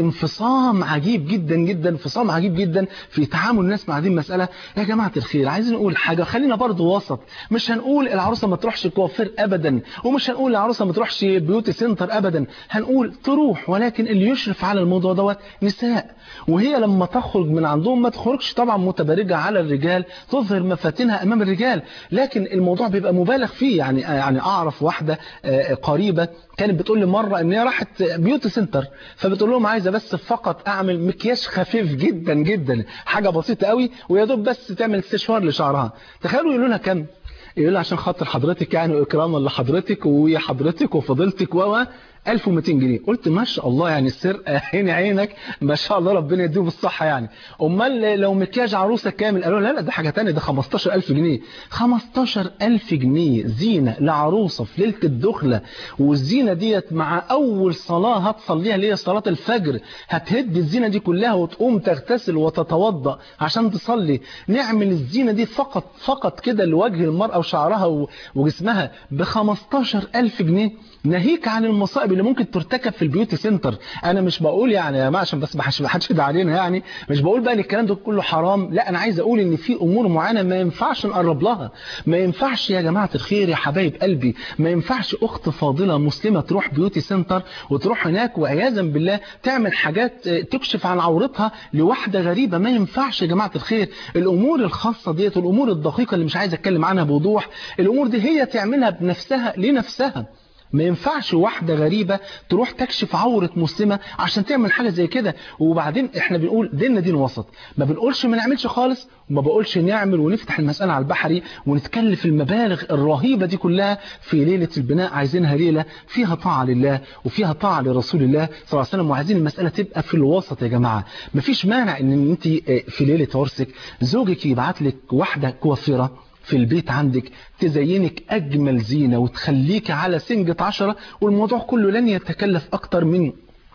انفصام عجيب جدا جدا، انفصام عجيب جدا في تعامل الناس مع هذه المساله. يا جماعه الخير عايزين نقول حاجه، خلينا برضو وسط، مش هنقول العروسه ما تروحش كوافير ابدا، ومش هنقول العروسه ما تروحش بيوتي سنتر ابدا، هنقول تروح، ولكن اللي يشرف على الموضوع دوت نساء، وهي لما تخرج من عندهم ما تخرجش طبعا متبرجه على الرجال تظهر مفاتنها امام الرجال، لكن الموضوع بيبقى مبالغ فيه. يعني يعني اعرف واحده قريبه كانت بتقول لي مره ان هي راحت بيوتي سنتر، فبتقول لهم عايزه بس فقط اعمل مكياج خفيف جدا جدا، حاجه بسيطه قوي، ويا دوب بس تعمل استشوار لشعرها. تخيلوا يقولوا لها كام؟ يقول لها عشان خاطر حضرتك يعني واكراما لحضرتك وحضرتك وفضيلتك و ألف ومئتين جنيه. قلت ما شاء الله، يعني السرقه عين عينك ما شاء الله، ربنا يديه بالصحه. يعني امال لو مكياج عروسه كامل؟ قالوا لا لا ده حاجه ثانيه، ده خمستاشر ألف جنيه. خمستاشر ألف جنيه زينه لعروسه في ليله الدخله، والزينه ديت مع اول صلاه هتصليها اللي هي صلاه الفجر هتهدي الزينه دي كلها وتقوم تغتسل وتتوضا عشان تصلي. نعمل الزينه دي فقط فقط كده لوجه المراه وشعرها وجسمها ب خمستاشر ألف جنيه، ناهيك عن المصائب اللي ممكن ترتكب في البيوتي سنتر. انا مش بقول يعني يا جماعه عشان بس ما حدش يدعي علينا، يعني مش بقول بقى ان الكلام ده كله حرام، لا انا عايز اقول ان في امور معينه ما ينفعش نقرب لها. ما ينفعش يا جماعه الخير يا حبايب قلبي، ما ينفعش اخت فاضله مسلمه تروح بيوتي سنتر وتروح هناك وعياذا بالله تعمل حاجات تكشف عن عورتها لواحده غريبه. ما ينفعش يا جماعه الخير. الامور الخاصه ديت والامور الدقيقه اللي مش عايز اتكلم عنها بوضوح، الامور دي هي تعملها بنفسها لنفسها. ما ينفعش واحدة غريبة تروح تكشف عورة مسلمة عشان تعمل حاجة زي كده. وبعدين احنا بنقول ديننا دين وسط، ما بنقولش ما نعملش خالص، وما بقولش نعمل ونفتح المسألة على البحري ونتكلف المبالغ الرهيبة دي كلها في ليلة البناء. عايزينها ليلة فيها طاعة لله وفيها طاعة لرسول الله صلى الله عليه وسلم، وعايزين المسألة تبقى في الوسط يا جماعة. مفيش مانع ان انت في ليلة عرسك زوجك يبعت لك واحدة كوافرة في البيت عندك تزينك أجمل زينة وتخليك على سنجة عشرة، والموضوع كله لن يتكلف أكتر من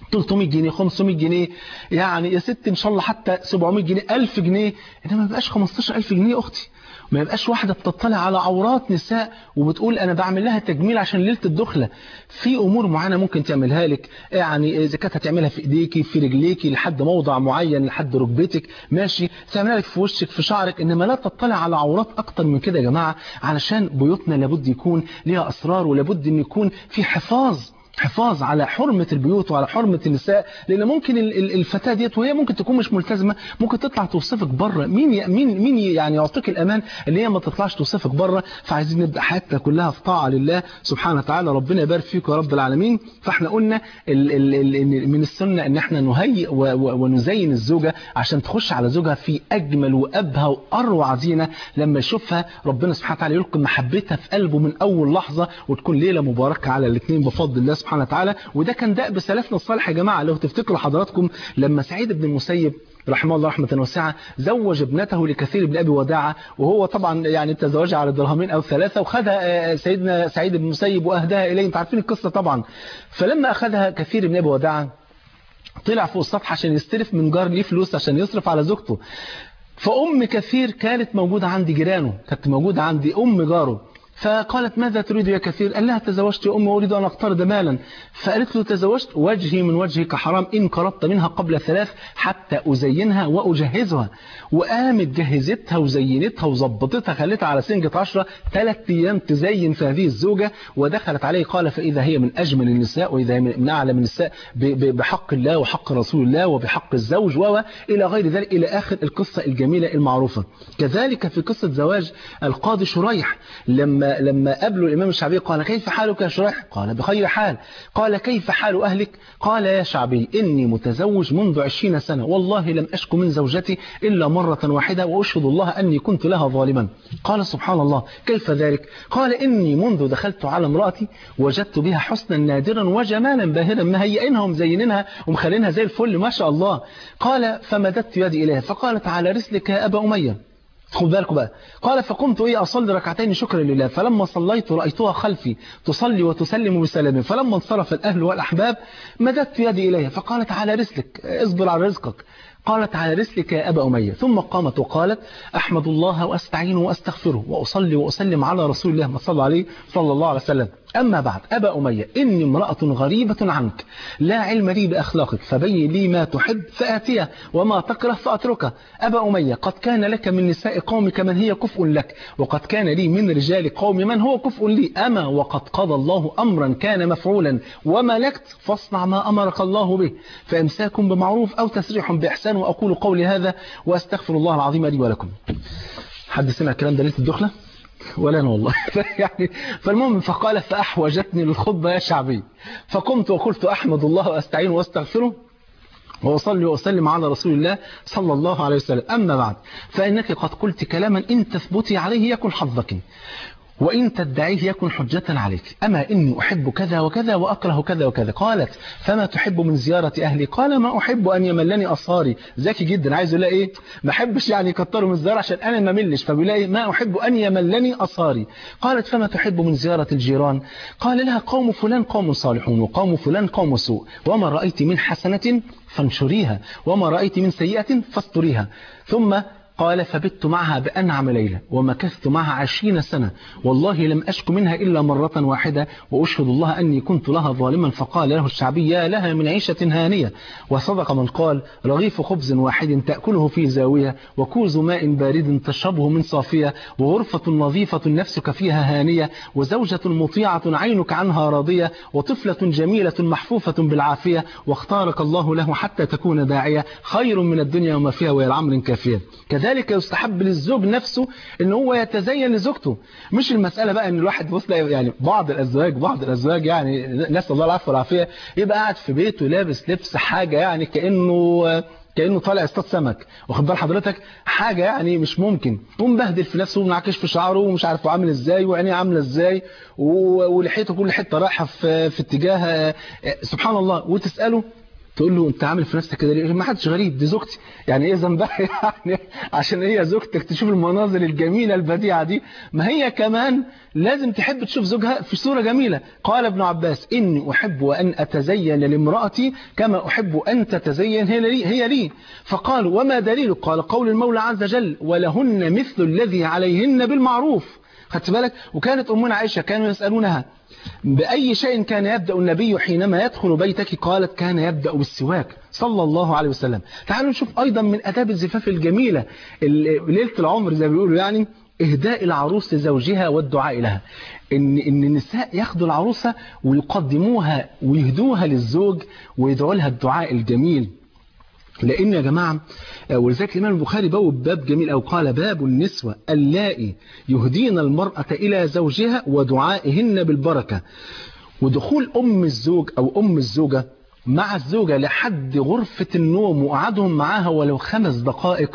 ثلاثمية جنيه خمسمية جنيه، يعني يا ست ان شاء الله حتى سبعمية جنيه ألف جنيه، انما ما يبقاش خمستاشر ألف جنيه يا اختي. ما يبقاش واحدة بتطلع على عورات نساء وبتقول أنا بعمل لها تجميل عشان ليلة الدخلة. في أمور معينة ممكن تعملها لك، يعني إذا كانت هتعملها في إيديكي في رجليكي لحد موضع معين لحد ركبتك ماشي، تعملها لك في وشك في شعرك، إنما لا تطلع على عورات أكتر من كده يا جماعة، علشان بيوتنا لابد يكون ليها أسرار، ولابد إن يكون في حفاظ حفاظ على حرمة البيوت وعلى حرمة النساء. لأن ممكن الفتاة ديت وهي ممكن تكون مش ملتزمة ممكن تطلع توصفك بره. مين مين مين يعني يعطيك الأمان اللي هي ما تطلعش توصفك بره؟ فعايزين نبدأ حياتنا كلها في طاعة لله سبحانه وتعالى. ربنا يبارك فيك يا رب العالمين. فاحنا قلنا ال ال ال من السنة ان احنا نهيئ ونزين الزوجة عشان تخش على زوجها في أجمل وأبهى وأروع زينة. لما يشوفها ربنا سبحانه وتعالى يلقي محبتها في قلبه من أول لحظة، وتكون ليلة مباركة على الاثنين بفضل الله سبحانه وتعالى. وده كان دأب سلفنا الصالح يا جماعة. لو تفتكروا حضراتكم لما سعيد بن المسيب رحمه الله رحمة واسعة زوج ابنته لكثير بن أبي وداعة، وهو طبعا يعني تزوجها على درهمين أو ثلاثة، وخدها سيدنا سعيد بن المسيب وأهداها إليه. انتوا عارفين القصة طبعا. فلما أخذها كثير بن أبي وداعة طلع فوق السطح عشان يستلف من جار ليه فلوس عشان يصرف على زوجته. فأم كثير كانت موجودة عند جيرانه، كانت موجودة عند أم جاره. فقالت ماذا تريد يا كثير؟ قال لها تزوجت يا أمي وأريد أن أقترض مالا. فقالت له تزوجت وجهي من وجهك حرام إن قرضت منها قبل ثلاث حتى أزينها وأجهزها. وقامت جهزتها وزينتها وظبطتها، خلتها على سنجة عشرة ثلاث أيام تزين في هذه الزوجة. ودخلت عليه قال فإذا هي من أجمل النساء وإذا هي من أعلى من النساء بحق الله وحق رسول الله وبحق الزوج وإلى غير ذلك إلى آخر القصة الجميلة المعروفة. كذلك في قصة زواج القاضي شريح، لما لما قابله الإمام الشعبي قال كيف حالك يا شريح؟ قال بخير حال. قال كيف حال أهلك؟ قال يا شعبي إني متزوج منذ عشرين سنة والله لم أشك من زوجتي إلا مرة واحدة وأشهد الله أني كنت لها ظالما. قال سبحان الله كيف ذلك؟ قال إني منذ دخلت على امرأتي وجدت بها حسنا نادرا وجمالا باهرا، مهيئينها ومزينينها ومخلينها زي الفل ما شاء الله. قال فمددت يدي إليها فقالت على رسلك يا أبا أمية. خد بالكم بقى. قال فقمت إيه أصلي ركعتين شكرا لله، فلما صليت رأيتها خلفي تصلي وتسلم بسلام، فلما انصرف الأهل والأحباب مددت يدي إليها فقالت على رسلك اصبر على رزقك. قالت على رسلك يا أبا أمية. ثم قامت وقالت أحمد الله وأستعينه وأستغفره وأصلي وأسلم على رسول الله ما صلى عليه صلى الله عليه وسلم. أما بعد أبا أمية إني امرأة غريبة عنك لا علم لي بأخلاقك فبين لي ما تحب فآتيه وما تكره فأتركه. أبا أمية قد كان لك من نساء قومك من هي كفء لك وقد كان لي من رجال قوم من هو كفء لي، أما وقد قضى الله أمرا كان مفعولا وملكت فاصنع ما أمرك الله به، فإمساك بمعروف أو تسريح بإحسان. وأقول قولي هذا وأستغفر الله العظيم لي ولكم. حد سمع الكلام ده ليلة الدخلة؟ ولا أنا والله. يعني فالمهم فقال فأحوجتني للخطبة يا شعبي، فقمت وقلت أحمد الله وأستعين وأستغفره وأصلي وأسلم على رسول الله صلى الله عليه وسلم. أما بعد فإنك قد قلت كلاما إن تثبتي عليه يكن حظك وإن تدعيه يكن حجة عليك. أما إني أحب كذا وكذا وأكره كذا وكذا. قالت فما تحب من زيارة أهلي؟ قال ما أحب أن يملني أصهاري. ذكي جدا، عايز يقول إيه؟ ما أحبش يعني يكتروا من الزيارة عشان أنا ما ملش، فبيلاقي ما أحب أن يملني أصهاري. قالت فما تحب من زيارة الجيران؟ قال لها قوم فلان قوم صالحون وقوم فلان قوم سوء، وما رأيت من حسنة فانشريها وما رأيت من سيئة فاستريها. ثم قال فبت معها بأنعم ليلة ومكثت معها عشرين سنة والله لم أشك منها إلا مرة واحدة وأشهد الله أني كنت لها ظالما. فقال له الشعبي يا لها من عيشة هانية. وصدق من قال رغيف خبز واحد تأكله في زاوية وكوز ماء بارد تشربه من صافية وغرفة نظيفة نفسك فيها هانية وزوجة مطيعة عينك عنها راضية وطفلة جميلة محفوفة بالعافية واختارك الله له حتى تكون داعية خير من الدنيا وما فيها وهي العمر كافية. كذلك يستحب للزوج نفسه ان هو يتزين لزوجته. مش المسألة بقى ان الواحد بص يعني بعض الازواج بعض الازواج يعني نسأل الله العفو والعافية يبقى قاعد في بيته لابس لبس حاجة يعني كأنه كأنه طالع اصطاد سمك، واخد بال حضرتك، حاجة يعني مش ممكن، ومبهدل في نفسه ومنعكش في شعره ومش عارف عامل ازاي وعينيه عاملة ازاي ولحيته كل حتة رايحة في في اتجاه سبحان الله. وتسأله تقول له انت عامل في نفسك كده ليه؟ ما حدش غريب، دي زوجتي، يعني ايه ذنبها يعني عشان هي زوجتك تشوف المناظر الجميله البديعه دي؟ ما هي كمان لازم تحب تشوف زوجها في صوره جميله. قال ابن عباس اني احب ان اتزين لامراتي كما احب ان تتزين هي لي هي لي فقالوا وما دليل؟ قال قول المولى عز وجل ولهن مثل الذي عليهن بالمعروف. خدت بالك؟ وكانت امنا عائشه كانوا يسالونها بأي شيء كان يبدأ النبي حينما يدخل بيتك؟ قالت كان يبدأ بالسواك صلى الله عليه وسلم. تعالوا نشوف أيضا من آداب الزفاف الجميلة ليلة العمر زي ما بيقولوا، يعني إهداء العروس لزوجها والدعاء لها. إن إن النساء ياخدوا العروسة ويقدموها ويهدوها للزوج ويدعوا لها الدعاء الجميل. لأن يا جماعة ولذلك الإمام البخاري بوب باب جميل أو قال باب النسوة اللائي يهدين المرأة إلى زوجها ودعائهن بالبركة. ودخول أم الزوج أو أم الزوجة مع الزوجة لحد غرفة النوم وقعدهم معاها ولو خمس دقائق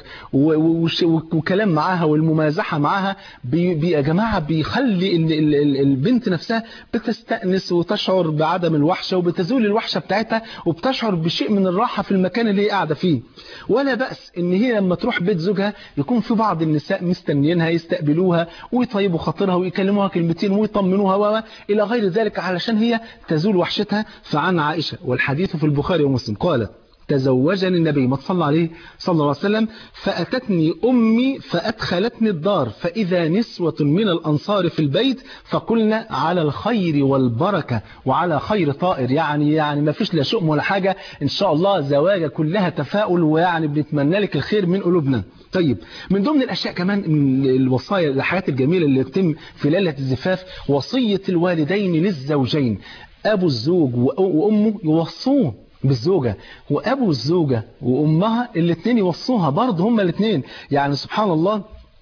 وكلام معاها والممازحة معاها بي يا جماعة بيخلي البنت نفسها بتستأنس وتشعر بعدم الوحشة وبتزول الوحشة بتاعتها وبتشعر بشيء من الراحة في المكان اللي هي قاعدة فيه. ولا بأس ان هي لما تروح بيت زوجها يكون في بعض النساء مستنيينها يستقبلوها ويطيبوا خاطرها ويكلموها كلمتين ويطمنوها إلى غير ذلك علشان هي تزول وحشتها. فعن عائشة والحديث في البخاري ومسلم قالت تزوجني النبي ما تصلى عليه صلى الله عليه وسلم فأتتني أمي فأدخلتني الدار فإذا نسوة من الأنصار في البيت فقلنا على الخير والبركة وعلى خير طائر، يعني يعني ما فيش لا شؤم ولا حاجة، إن شاء الله زواجة كلها تفاؤل ويعني بنتمنى لك الخير من قلوبنا. طيب من ضمن الأشياء كمان الوصايا الحاجات الجميلة اللي تتم في ليلة الزفاف وصية الوالدين للزوجين. أبو الزوج وأمه يوصوه بالزوجة وأبو الزوجة وأمها الاثنين يوصوها برضه هما الاثنين. يعني سبحان الله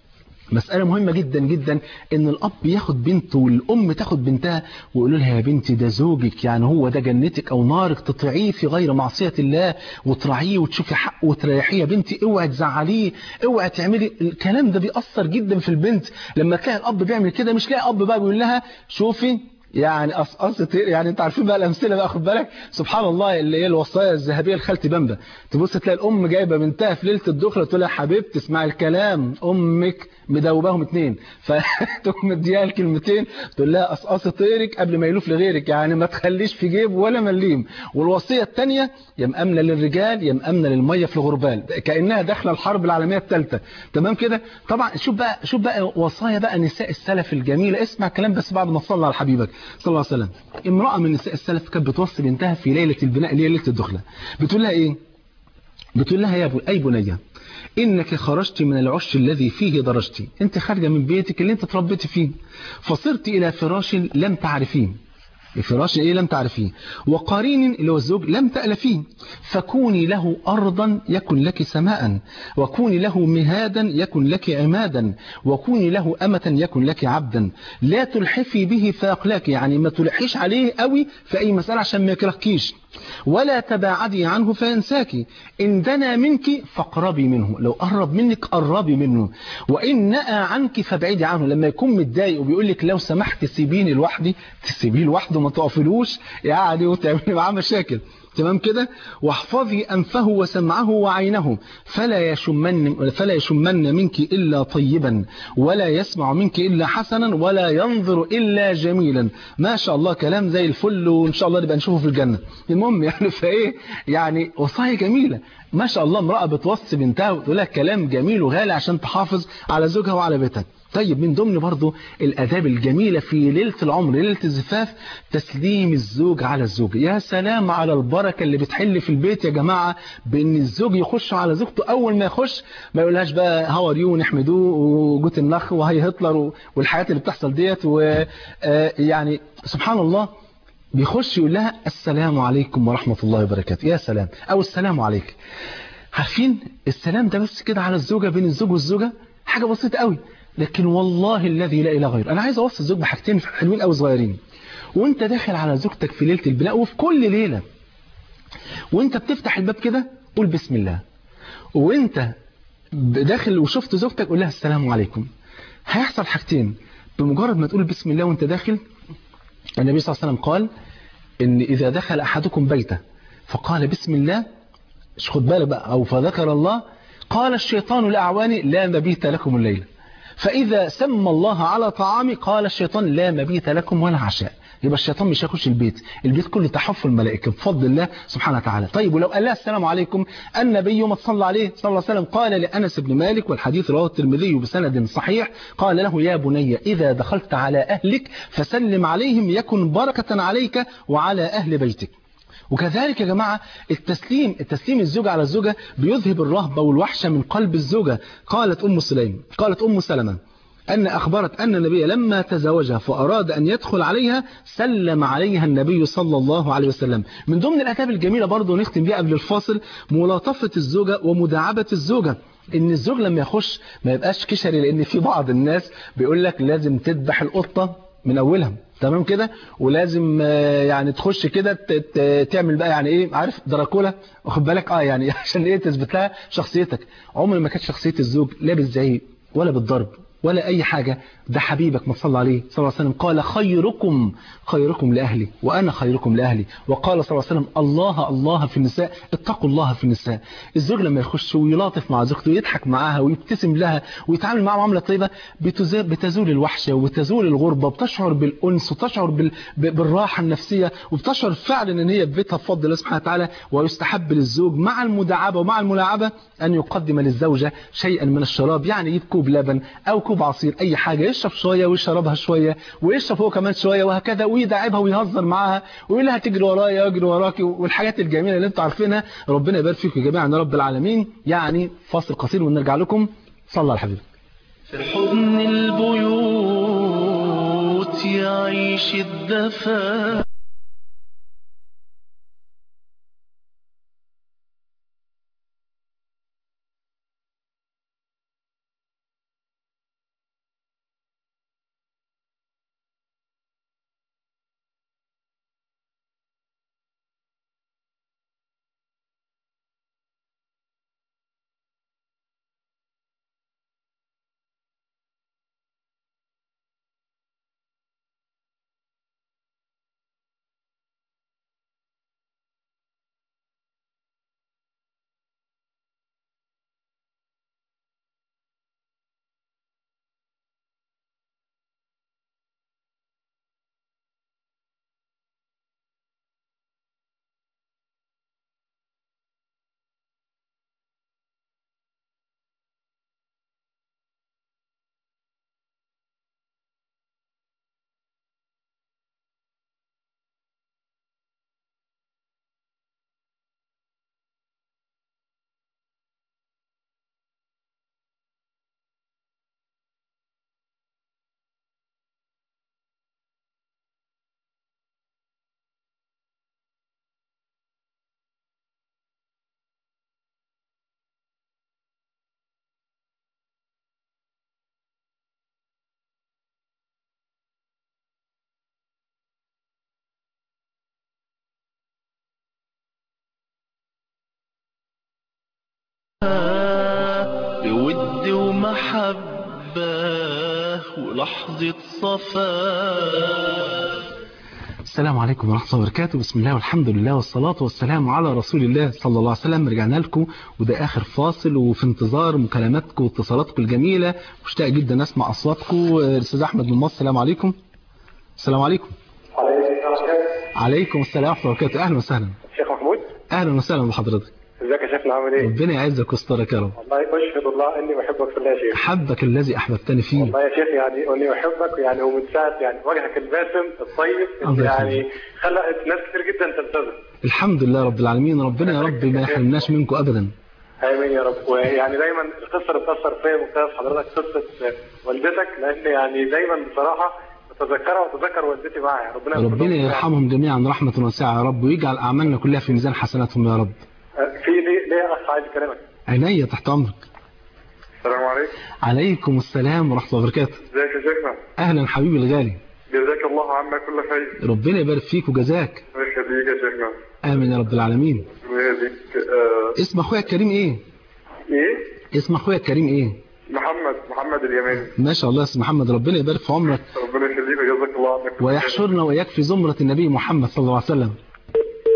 مسألة مهمة جدا جدا ان الأب ياخد بنته والأم تاخد بنتها ويقولوا لها يا بنتي ده زوجك، يعني هو ده جنتك أو نارك، تطيعيه في غير معصية الله وتراعيه وتشوفي حقه وتريحيه. يا بنتي اوعي تزعليه، اوعي تعملي الكلام ده، بيأثر جدا في البنت لما تلاقي الأب بيعمل كده. مش لاقي أب بقى بيقول لها شوفي يعني قصقصت، يعني انت عارفين بقى الامثله بقى، خد بالك سبحان الله اللي هي الوصايا الذهبيه لخالتي بامبا. تبص تلاقي الام جايبه بنتها في ليله الدخله تقول لها حبيبتي اسمعي الكلام، امك مدوباهم اتنين، فتقوم مديها الكلمتين تقول لها قصقصي طيرك قبل ما يلوف لغيرك، يعني ما تخليش في جيب ولا مليم. والوصيه الثانيه يا مامنه للرجال يا مامنه للميه في الغربال، كانها داخله الحرب العالميه الثالثه. تمام كده؟ طبعا شوف بقى شوف بقى وصايا بقى نساء السلف الجميله. اسمع الكلام بس بعد ما تصلي على حبيبك صلى الله عليه وسلم. امرأة من نساء السلف كانت بتوصي بنتها في ليلة البناء اللي هي ليلة الدخلة، بتقول لها ايه؟ بتقول لها يا ابو اي بنية انك خرجت من العش الذي فيه درجتي، انت خارجة من بيتك اللي انت تربيتي فيه، فصرت الى فراش لم تعرفيه، فراش ايه لم تعرفيه، وقرين اللي هو الزوج لم تألفيه، فكوني له أرضا يكن لك سماء، وكوني له مهادا يكن لك عمادا، وكوني له أمة يكن لك عبدا، لا تلحفي به فيقلاك، يعني ما تلحيش عليه قوي في أي مسألة عشان ما يكرهكيش، ولا تباعدي عنه فينساك، إن دنا منك فاقربي منه، لو قرب منك قربي منه، وإن نأى عنك فابعدي عنه، لما يكون متضايق وبيقول لك لو سمحت سيبيني لوحدي تسيبيه لوحده ما تقفلوش يعني وتعملي معاه مشاكل. تمام كده؟ واحفظي أنفه وسمعه وعينه فلا يشمن فلا يشمن منك إلا طيبا ولا يسمع منك إلا حسنا ولا ينظر إلا جميلا. ما شاء الله كلام زي الفل، وإن شاء الله نبقى نشوفه في الجنة. المهم يعني فإيه يعني وصايا جميلة ما شاء الله. امرأة بتوصي بنتها وتقول لها كلام جميل وغالي عشان تحافظ على زوجها وعلى بيتها. طيب من ضمن برضو الآداب الجميلة في ليلة العمر ليلة الزفاف تسليم الزوج على الزوج. يا سلام على البركة اللي بتحل في البيت يا جماعة بأن الزوج يخش على زوجته أول ما يخش ما يقولهاش بقى هاو ار يو ونحمدوه وجوت النخ وهي هتلر والحياة اللي بتحصل ديت، ويعني سبحان الله بيخش يقول لها السلام عليكم ورحمة الله وبركاته، يا سلام، أو السلام عليك. عارفين السلام ده بس كده على الزوجة بين الزوج والزوجة حاجة بسيطة قوي، لكن والله الذي لا إله غيره. أنا عايز أوصي الزوج بحاجتين حلوين أو صغيرين. وأنت داخل على زوجتك في ليلة البناء وفي كل ليلة وأنت بتفتح الباب كده قول بسم الله، وأنت داخل وشفت زوجتك قول لها السلام عليكم. هيحصل حاجتين بمجرد ما تقول بسم الله وأنت داخل. النبي صلى الله عليه وسلم قال إن إذا دخل أحدكم بيته فقال بسم الله، مش خد بالك بقى، أو فذكر الله، قال الشيطان لأعواني لا مبيت لكم الليلة. فإذا سمى الله على طعامي قال الشيطان لا مبيت لكم ولا عشاء. يبقى الشيطان مش هيخش البيت، البيت كله تحف الملائكة بفضل الله سبحانه وتعالى. طيب ولو قال لها السلام عليكم، النبي يوم صلى عليه صلى الله عليه وسلم قال لأنس بن مالك، والحديث رواه الترمذي بسند صحيح، قال له يا بني إذا دخلت على أهلك فسلم عليهم يكن بركة عليك وعلى أهل بيتك. وكذلك يا جماعة التسليم التسليم الزوجة على الزوجة بيذهب الرهبة والوحشة من قلب الزوجة. قالت أم سليم قالت أم سلمة أن أخبرت أن النبي لما تزوجها فأراد أن يدخل عليها سلم عليها النبي صلى الله عليه وسلم. من ضمن الآداب الجميلة برضو نختم بيها قبل الفاصل ملاطفة الزوجة ومداعبة الزوجة. إن الزوج لما يخش ما يبقاش كشري، لأن في بعض الناس بيقول لك لازم تذبح القطة من أولها، تمام كده، ولازم يعني تخش كده تعمل بقى يعني ايه، عارف، دراكولا، واخد بالك، اه يعني عشان ايه تثبت لها شخصيتك. عمر ما كانت شخصيه الزوج لا بالزعيق ولا بالضرب ولا اي حاجه. ده حبيبك ما صلى عليه صلى الله عليه وسلم قال خيركم خيركم لاهلي وانا خيركم لاهلي. وقال صلى الله عليه وسلم الله الله في النساء اتقوا الله في النساء. الزوج لما يخش ويلاطف مع زوجته ويضحك معاها ويبتسم لها ويتعامل معاها معامله طيبه بتزول الوحشه وبتزول الغربه، وبتشعر بالانس وتشعر بال... بالراحه النفسيه، وبتشعر فعلا ان هي في بيتها بفضل الله سبحانه وتعالى. ويستحب للزوج مع المداعبه ومع الملاعبه ان يقدم للزوجه شيئا من الشراب، يعني يجيب كوب لبن او كوب عصير، اي حاجه يشرب شويه ويشربها شويه ويشرب هو كمان شويه، وهكذا، ويداعبها ويهزر معاها ويقول لها تجري ورايا واجري وراكي، والحاجات الجميله اللي انتوا عارفينها. ربنا يبارك فيكم يا جماعه يا رب العالمين. يعني فاصل قصير ونرجع لكم. صلى على الحبيب. في حضن البيوت يعيش الدفا. بود ومحبة ولحظة صفاء. السلام عليكم ورحمة الله وبركاته. بسم الله والحمد لله والصلاة والسلام على رسول الله صلى الله عليه وسلم. رجعنا لكم وده آخر فاصل، وفي انتظار مكالماتكم واتصالاتكم الجميلة. مشتاق جدا أسمع أصواتكم. الأستاذ أحمد من مصر، السلام عليكم. السلام عليكم. عليكم السلام ورحمة الله وبركاته. أهلا وسهلا. شيخ محمود. أهلا وسهلا بحضرتك. ازيك يا شيخنا، عامل ايه؟ ربنا يعزك ويسترك يا رب. والله اشهد الله اني احبك في الله يا شيخ. حبك الذي احببتني فيه. والله يا شيخ يعني اني احبك، يعني ومن ساعه يعني وجهك الباسم الطيب يعني خلقت ناس كتير جدا تلتزم. الحمد لله رب العالمين. ربنا يا رب ما يحرمناش منكم ابدا. امين يا رب. ويعني دايما القصه اللي بتاثر فيا وبتاثر حضرتك قصه والدتك، لان يعني دايما بصراحه بتذكرها وتذكر والدتي معايا. ربنا ربنا يرحمهم جميعا رحمه واسعه يا رب، ويجعل اعمالنا كلها في ميزان حسناتهم يا رب. في ليه ليه اخ عايز كلامك. عينيا تحت امرك. السلام عليكم. عليكم السلام ورحمه الله وبركاته. ازيك يا شيخنا؟ اهلا حبيبي الغالي. جزاك الله عنا كل خير. ربنا يبارك فيك وجزاك. الله يخليك يا شيخنا. امين يا رب العالمين. ويهديك. آه... اسم اخويا الكريم ايه؟ ايه؟ اسم اخويا الكريم ايه؟ محمد محمد اليماني. ما شاء الله. اسم محمد، ربنا يبارك في عمرك. ربنا يخليك وجزاك الله عنك. ويحشرنا وإياك في زمرة النبي محمد صلى الله عليه وسلم.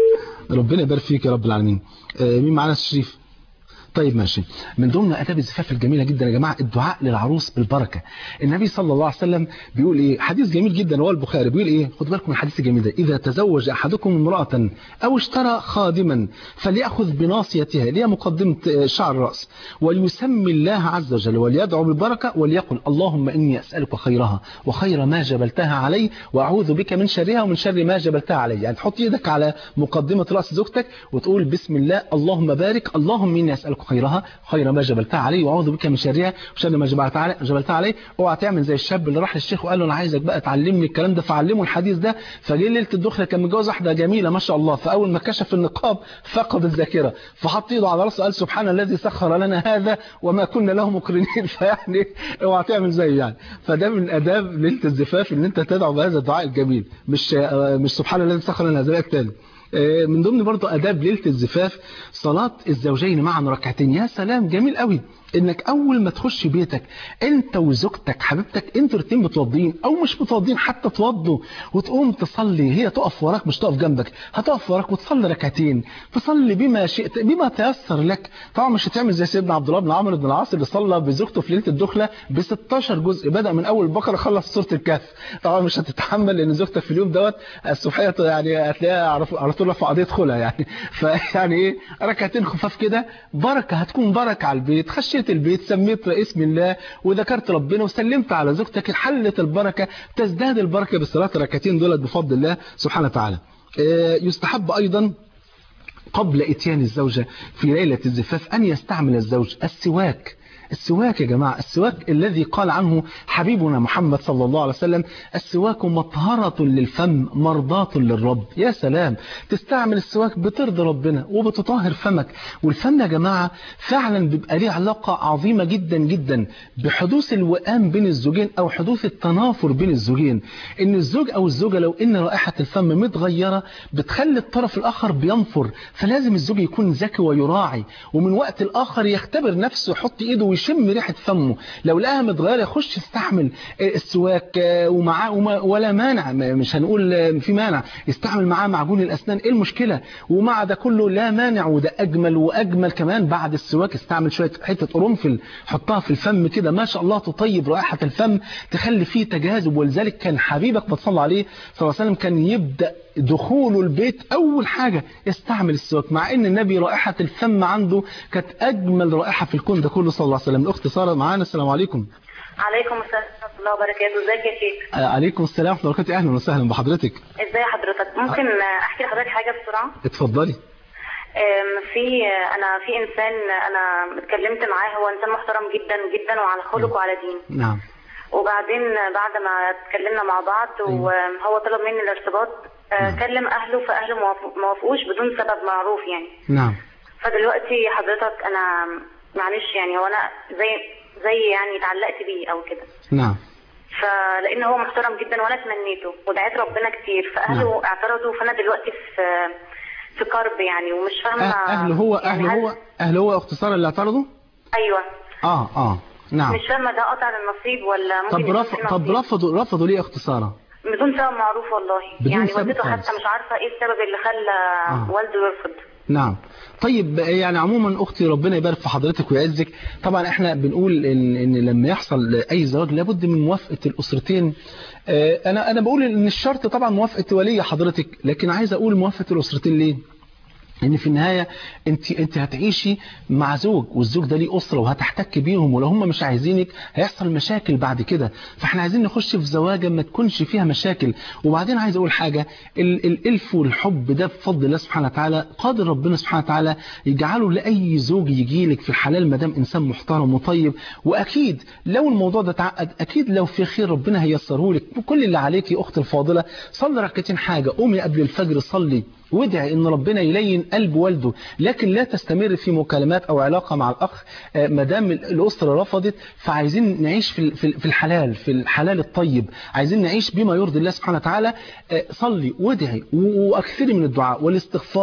ربنا يبارك فيك يا رب العالمين. مين معانا الشريف؟ طيب ماشي. من ضمن آداب الزفاف الجميلة جدا يا جماعة الدعاء للعروس بالبركة. النبي صلى الله عليه وسلم بيقول ايه؟ حديث جميل جدا رواه البخاري، بيقول ايه؟ خد بالكم من الحديث الجميل ده: إذا تزوج أحدكم امرأة أو اشترى خادما فليأخذ بناصيتها، ليها مقدمة شعر الرأس، وليسمي الله عز وجل وليدعو بالبركة وليقل: اللهم إني أسألك خيرها وخير ما جبلتها علي وأعوذ بك من شرها ومن شر ما جبلتها علي. يعني تحط يدك على مقدمة رأس زوجتك وتقول بسم الله اللهم بارك، اللهم إني أسألك خيرها خير ما جبلتها عليه واعوذ بك من شرها وشر ما جبلتها عليه جبلتها عليه. اوعى تعمل زي الشاب اللي راح للشيخ وقال له انا عايزك بقى تعلمني الكلام ده، فعلمه الحديث ده. فجه ليله الدخله كان متجوز واحده جميله ما شاء الله، فاول ما كشف النقاب فقد الذاكره، فحط ايده على راسه قال سبحان الذي سخر لنا هذا وما كنا له مقرنين. فيعني اوعى تعمل زيه يعني. فده من اداب ليله الزفاف ان انت تدعو بهذا الدعاء الجميل، مش مش سبحان الذي سخر لنا هذا الثاني. من ضمن برضه آداب ليلة الزفاف صلاة الزوجين معا ركعتين. يا سلام جميل قوي انك اول ما تخش بيتك انت وزوجتك حبيبتك انتوا الاثنين متوضين او مش متوضين حتى توضوا وتقوم تصلي، هي تقف وراك مش تقف جنبك، هتقف وراك وتصلي ركعتين، تصلي بما شئت بما تيسر لك. طبعا مش هتعمل زي سيدنا عبد الله بن عمرو بن العاص اللي صلى بزوجته في ليله الدخله ب ستاشر جزء، بدا من اول البقره خلص سوره الكهف. طبعا مش هتتحمل لان زوجتك في اليوم دوت الصبحيه يعني هتلاقيها على طول في قضيه خلع يعني. فيعني ايه ركعتين خفاف كده بركه، هتكون بركه على البيت. خشيت البيت سميت اسم الله وذكرت ربنا وسلمت على زوجتك حلت البركه، تزداد البركه بالصلاه الركعتين دولت بفضل الله سبحانه وتعالى. يستحب ايضا قبل اتيان الزوجه في ليله الزفاف ان يستعمل الزوج السواك. السواك يا جماعة، السواك الذي قال عنه حبيبنا محمد صلى الله عليه وسلم: السواك مطهرة للفم مرضاة للرب. يا سلام، تستعمل السواك بترضي ربنا وبتطهر فمك. والفم يا جماعة فعلا بيبقى ليه علاقة عظيمة جدا جدا بحدوث الوئام بين الزوجين أو حدوث التنافر بين الزوجين. إن الزوج أو الزوجة لو إن رائحة الفم متغيرة بتخلي الطرف الآخر بينفر، فلازم الزوج يكون ذكي ويراعي ومن وقت الآخر يختبر نفسه، يحط إيده ويشم ريحة فمه، لو لقاها متغيرة يخش يستحمل السواك ومعاه ولا مانع، مش هنقول في مانع، يستعمل معاه معجون الأسنان، ايه المشكلة؟ ومع ده كله لا مانع، وده أجمل وأجمل كمان بعد السواك استعمل شوية حتة قرنفل حطها في الفم كده ما شاء الله تطيب رائحة الفم تخلي فيه تجاذب. ولذلك كان حبيبك بتصلى عليه صلى الله عليه وسلم كان يبدأ دخوله البيت أول حاجة يستعمل السواك، مع أن النبي رائحة الفم عنده كانت أجمل رائحة في الكون ده كله صلى الله عليه وسلم. الأخت سارة معانا، السلام عليكم. عليكم السلام ورحمة الله وبركاته. ازيك يا شيخ؟ عليكم السلام ورحمة الله وبركاته. أهلا وسهلا بحضرتك. ازي حضرتك؟ ممكن أحكي لحضرتك حاجة بسرعة؟ اتفضلي. في أنا في إنسان أنا اتكلمت معاه، هو إنسان محترم جدا جدا وعلى خلق وعلى دين. نعم. وبعدين بعد ما اتكلمنا مع بعض وهو طلب مني الارتباط، كلم أهله فأهله ما وافقوش بدون سبب معروف يعني. نعم. فدلوقتي حضرتك أنا معلش يعني هو أنا زي زي يعني اتعلقت بيه أو كده. نعم. فلأن هو محترم جدا وأنا تمنيته ودعيت ربنا كتير، فأهله نعم. اعترضوا، فأنا دلوقتي في في كرب يعني ومش فاهمة. أهله هو أهله يعني هو أهله هو اختصار اللي اعترضوا؟ أيوه. آه آه نعم. مش فاهمة ده قطع النصيب ولا ممكن. طب رف... طب رفضوا رفضوا ليه اختصاره؟ بدون سبب معروف والله. بدون يعني سبب والدته خالص. حتى مش عارفة ايه السبب اللي خلى آه. والده يرفض. نعم. طيب يعني عموما اختي ربنا يبارك في حضرتك ويعزك. طبعا احنا بنقول ان ان لما يحصل اي زواج لابد من موافقه الاسرتين. انا انا بقول ان الشرط طبعا موافقه ولي حضرتك، لكن عايز اقول موافقه الاسرتين ليه؟ ان في النهايه انت انت هتعيشي مع زوج والزوج ده ليه اسره وهتحتك بيهم، ولو هم مش عايزينك هيحصل مشاكل بعد كده، فاحنا عايزين نخش في زواجه ما تكونش فيها مشاكل. وبعدين عايز اقول حاجه، الالف والحب ده بفضل الله سبحانه وتعالى قادر ربنا سبحانه وتعالى يجعله لاي زوج يجي لك في الحلال ما دام انسان محترم وطيب. واكيد لو الموضوع ده تعقد اكيد لو في خير ربنا هيسره لك. وكل اللي عليك يا اختي الفاضله صلي ركعتين حاجه، قومي قبل الفجر صلي وادعي ان ربنا يلين قلب والده، لكن لا تستمر في مكالمات او علاقه مع الاخ ما دام الاسره رفضت. فعايزين نعيش في في الحلال، في الحلال الطيب، عايزين نعيش بما يرضي الله سبحانه وتعالى. صلي وادعي واكثري من الدعاء والاستغفار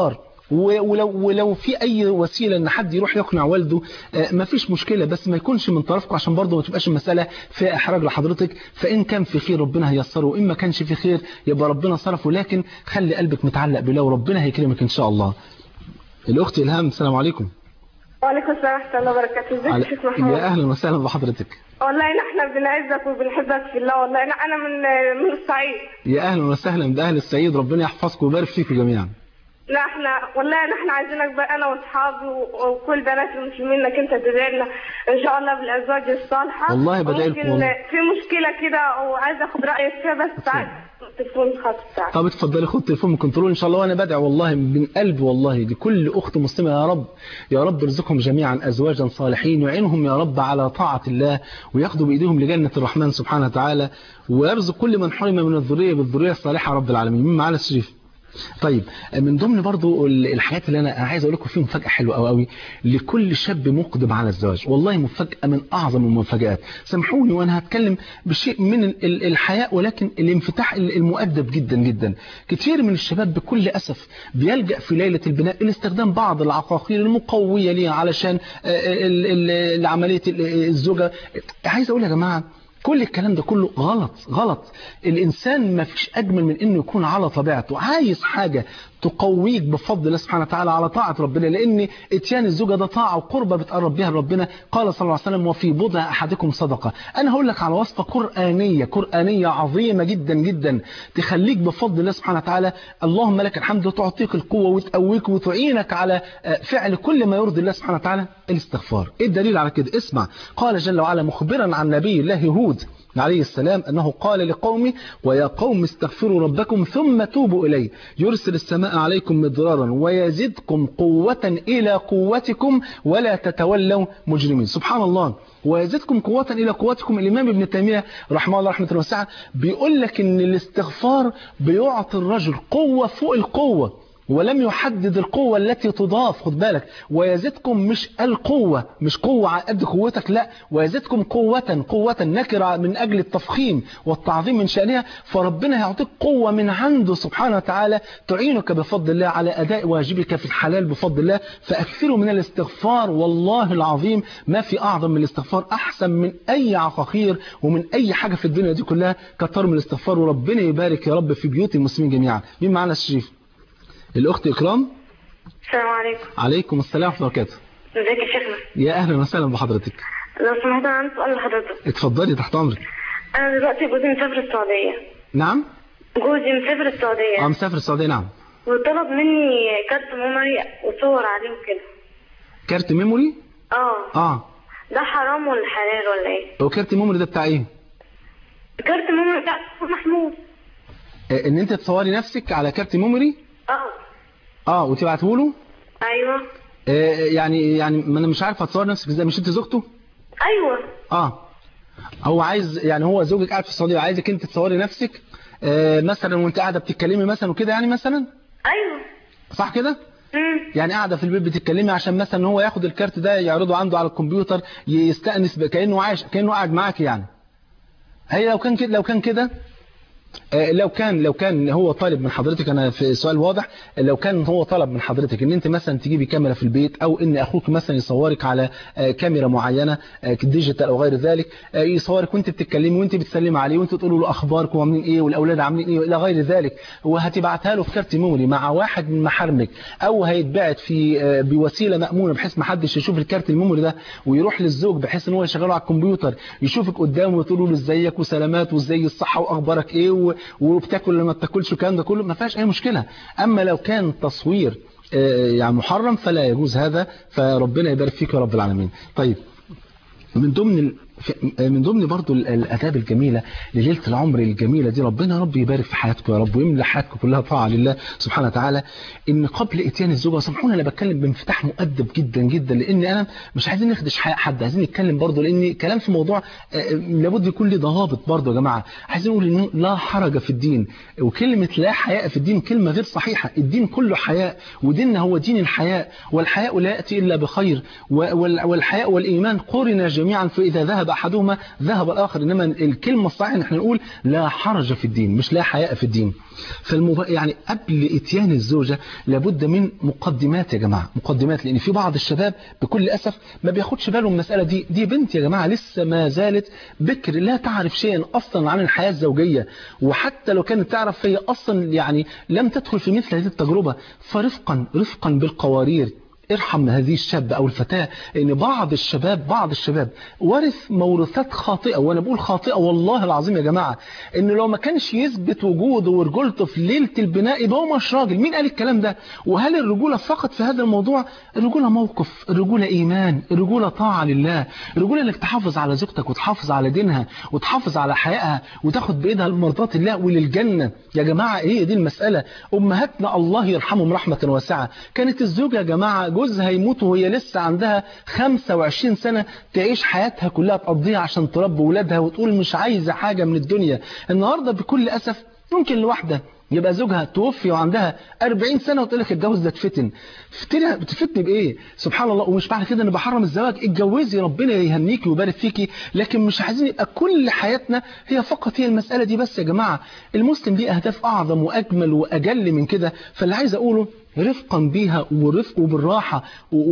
ولو ولو في اي وسيله ان حد يروح يقنع والده ما فيش مشكله، بس ما يكونش من طرفكم عشان برضه ما تبقاش المساله فيها احراج لحضرتك. فان كان في خير ربنا هيسره، وان ما كانش في خير يبقى ربنا صرفه، لكن خلي قلبك متعلق بالله وربنا هيكرمك ان شاء الله. الاخت الهام السلام عليكم. وعليكم السلام ورحمه الله وبركاته. ازيك يا شيخ محمود؟ يا اهلا وسهلا بحضرتك. والله نحن بنعزك وبنحبك في الله. والله انا من من الصعيد. يا اهلا وسهلا باهل الصعيد، ربنا يحفظكم ويبارك فيكم جميعا. لا احنا والله نحن عايزينك بقى انا واصحابي وكل بنات المسلمين انك انت تدعي لنا ان شاء الله بالازواج الصالحه. والله بدعي لكم. في مشكله كده وعايزه اخد رايك فيها بس ساعات التليفون الخاص بتاعك. طب اتفضلي خد تليفون من كنترول ان شاء الله، وانا بدعي والله من قلبي والله لكل اخت مسلمه يا رب يا رب ارزقهم جميعا ازواجا صالحين، ويعينهم يا رب على طاعه الله، وياخذوا بايديهم لجنه الرحمن سبحانه وتعالى، ويرزق كل من حرم من الذريه بالذريه الصالحه رب العالمين. مين معانا الشريف؟ طيب من ضمن برضو الحاجات اللي انا عايز اقول لكم فيه مفاجاه حلوه قوي قوي لكل شاب مقدم على الزواج، والله مفاجاه من اعظم المفاجات. سامحوني وانا هتكلم بشيء من الحياء، ولكن الانفتاح المؤدب جدا جدا. كتير من الشباب بكل اسف بيلجأ في ليله البناء الى استخدام بعض العقاقير المقويه ليها علشان عمليه الزوجه. عايز اقول يا جماعه كل الكلام ده كله غلط غلط. الإنسان ما فيش أجمل من إنه يكون على طبيعته، عايز حاجة تقويك بفضل الله سبحانه وتعالى على طاعة ربنا، لأن اتيان الزوجة ده طاعة وقربة بتقرب بها ربنا. قال صلى الله عليه وسلم وفي بضع أحدكم صدقة. أنا هقول لك على وصفة قرآنية قرآنية عظيمة جدا جدا تخليك بفضل الله سبحانه وتعالى اللهم لك الحمد وتعطيك القوة وتقويك وتعينك على فعل كل ما يرضي الله سبحانه وتعالى. الاستغفار. إيه الدليل على كده؟ اسمع. قال جل وعلا مخبرا عن نبي الله هود عليه السلام أنه قال لقومه ويا قوم استغفروا ربكم ثم توبوا إليه يرسل السماء عليكم مدرارا ويزدكم قوة إلى قوتكم ولا تتولوا مجرمين. سبحان الله. ويزدكم قوة إلى قوتكم. الإمام ابن تيمية رحمه الله رحمة واسعة بيقول لك إن الاستغفار بيعطي الرجل قوة فوق القوة، ولم يحدد القوة التي تضاف. خد بالك، ويزدكم مش القوة، مش قوة على قد قوتك، لا، ويزدكم قوة قوة نكرة من أجل التفخيم والتعظيم من شأنها. فربنا يعطيك قوة من عنده سبحانه وتعالى تعينك بفضل الله على أداء واجبك في الحلال بفضل الله. فأكثروا من الاستغفار، والله العظيم ما في أعظم من الاستغفار، أحسن من أي عقاقير ومن أي حاجة في الدنيا دي كلها. كتر من الاستغفار، وربنا يبارك يا رب في بيوت المسلمين جميعا. مين معنا الشريف؟ الأخت إكرام. السلام عليكم. عليكم السلام ورحمة الله وبركاته. ازيك يا شيخنا؟ يا أهلا وسهلا بحضرتك. لو سمحت أنا عندي سؤال لحضرتك. اتفضلي تحت أمرك. أنا دلوقتي جوزي مسافر السعودية. نعم؟ جوزي مسافر السعودية. اه مسافر السعودية. نعم. وطلب مني كارت ميموري وصور عليه وكده. كارت ميموري؟ اه. اه. ده حرام ولا حلال ولا ايه؟ هو كارت ميموري ده بتاع ايه؟ كارت ميموري بتاع محمود. آه ان انت تصوري نفسك على كارت ميموري؟ اه. اه وتبعته له؟ ايوه. آه يعني يعني ما انا مش عارف هتصور نفسك ازاي، مش انت زوجته؟ ايوه. اه. هو عايز يعني هو زوجك قاعد في السعوديه وعايزك انت تصوري نفسك آه مثلا وانت قاعده بتتكلمي مثلا وكده يعني مثلا؟ ايوه. صح كده؟ امم يعني قاعده في البيت بتتكلمي عشان مثلا هو ياخد الكارت ده يعرضه عنده على الكمبيوتر يستأنس كأنه عايش كأنه قاعد معاك يعني. هي لو كان كده لو كان كده لو كان لو كان هو طالب من حضرتك، انا في سؤال واضح، لو كان هو طلب من حضرتك ان انت مثلا تجيبي كاميرا في البيت، او ان اخوك مثلا يصورك على كاميرا معينه ديجيتال او غير ذلك، يصورك وانت بتتكلمي وانت بتسلمي عليه وانت تقولوا له اخباركم وعاملين ايه والاولاد عاملين ايه الى غير ذلك، وهتبعتها له في كارت ميموري مع واحد من محارمك، او هيتبعت في بوسيله مامونه بحيث ما حدش يشوف الكارت الميموري ده، ويروح للزوج بحيث ان هو يشغله على الكمبيوتر يشوفك قدامه وتقولوا له ازيك وسلامات وازاي الصحه واخبارك ايه وبتاكل لما بتاكلش والكلام ده كله، ما فيهاش اي مشكله. اما لو كان تصوير يعني محرم فلا يجوز هذا، فربنا يبارك فيك يا رب العالمين. طيب من ضمن من ضمن برضو الاداب الجميله لليله العمر الجميله دي، ربنا رب يبارك في حياتكم يا رب ويملى حياتكم كلها طاعه لله سبحانه وتعالى، ان قبل اتيان الزوجه، سامحوني انا بتكلم بانفتاح مؤدب جدا جدا، لان انا مش عايزين نخدش حق حد، عايزين نتكلم برضو، لان كلام في موضوع لابد يكون له ضوابط برضو يا جماعه. عايزين نقول انه لا حرج في الدين، وكلمه لا حياء في الدين كلمه غير صحيحه. الدين كله حياء، وديننا هو دين الحياء، والحياء لا ياتي الا بخير، والحياء والايمان قرنا جميعا، فاذا ذهب أحدهما ذهب الآخر. إنما الكلمة الصحيحة نحن نقول لا حرج في الدين، مش لا حياء في الدين. فالمب... يعني قبل إتيان الزوجة لابد من مقدمات يا جماعة، مقدمات، لأن في بعض الشباب بكل أسف ما بياخدش باله من المسألة دي. دي بنت يا جماعة لسه ما زالت بكر، لا تعرف شيئا أصلا عن الحياة الزوجية، وحتى لو كانت تعرف فهي أصلا يعني لم تدخل في مثل هذه التجربة. فرفقا رفقا بالقوارير ارحم هذه الشاب أو الفتاة، لأن بعض الشباب بعض الشباب ورث موروثات خاطئة، وأنا بقول خاطئة والله العظيم يا جماعة، إن لو ما كانش يثبت وجوده ورجولته في ليلة البناء يبقى هو مش راجل. مين قال الكلام ده؟ وهل الرجولة فقط في هذا الموضوع؟ الرجولة موقف، الرجولة إيمان، الرجولة طاعة لله، الرجولة إنك تحافظ على زوجتك وتحافظ على دينها وتحافظ على حيائها وتاخد بإيدها لمرضات الله وللجنة. يا جماعة هي دي المسألة. أمهاتنا الله يرحمهم رحمة واسعة كانت الزوجة يا جماعة جوزها يموت وهي لسه عندها خمسة وعشرين سنة تعيش حياتها كلها تقضيها عشان تربي ولادها وتقول مش عايزة حاجة من الدنيا. النهاردة بكل أسف ممكن الواحدة يبقى زوجها توفي وعندها أربعين سنة وتقول لك اتجوز ده تفتن. فتنها بتفتني بإيه؟ سبحان الله. ومش معنى كده أنا بحرم الزواج، اتجوزي ربنا يهنيكي ويبارك فيكي، لكن مش عايزين يبقى كل حياتنا هي فقط هي المسألة دي بس. يا جماعة المسلم ليه أهداف أعظم وأجمل وأجل من كده. فاللي عايز أقوله رفقا بيها ورفق وبالراحة،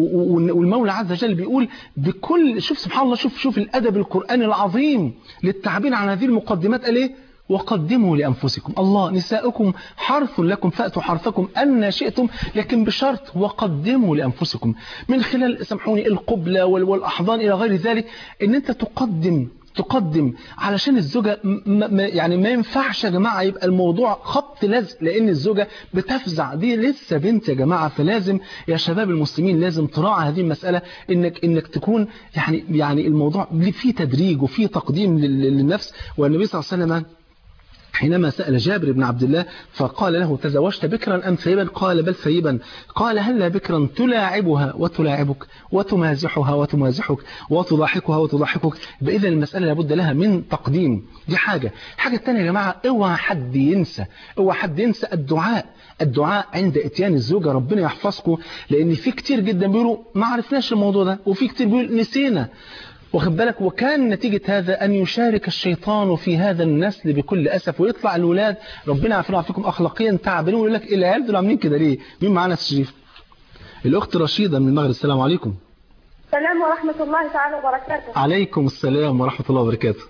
والمولى عز وجل بيقول بكل، شوف سبحان الله، شوف شوف الأدب القرآني العظيم للتعبير عن هذه المقدمات. قال إيه؟ وقدموا لأنفسكم. الله نساؤكم حرث لكم فأتوا حرثكم أن شئتم، لكن بشرط وقدموا لأنفسكم، من خلال سامحوني القبلة والأحضان إلى غير ذلك، إن أنت تقدم تقدم علشان الزوجة ما يعني ما ينفعش يا جماعة يبقى الموضوع خبط لزق، لأن الزوجة بتفزع، دي لسه بنت يا جماعة. فلازم يا شباب المسلمين لازم تراعي هذه المسألة، إنك إنك تكون يعني يعني الموضوع فيه تدريج وفيه تقديم للنفس. والنبي صلى الله عليه وسلم حينما سأل جابر بن عبد الله فقال له تزوجت بكرا أم ثيبا؟ قال بل ثيبا. قال هل بكرا تلاعبها وتلاعبك وتمازحها وتمازحك وتضحكها وتضحكك؟ بإذن المسألة لابد لها من تقديم. دي حاجة. الحاجة الثانية يا جماعة، اوعى حد ينسى اوعى حد ينسى الدعاء. الدعاء عند اتيان الزوجة. ربنا يحفظكم، لأن في كتير جدا بيقولوا ما عرفناش الموضوع ده، وفي كتير بيقولوا نسينا. واخد بالك؟ وكان نتيجة هذا أن يشارك الشيطان في هذا النسل بكل أسف، ويطلع الولاد ربنا يعافينا فيكم أخلاقيا تعبانين، ويقول لك العيال دول عاملين كده ليه؟ مين معانا الشريف؟ الأخت رشيدة من المغرب. السلام عليكم. السلام ورحمة الله تعالى وبركاته. عليكم السلام ورحمة الله وبركاته.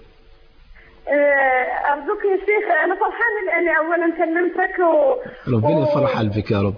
أرجوك يا شيخ، أنا فرحانة لأني أولا كلمتك و... ربنا يفرح قلبك يا رب.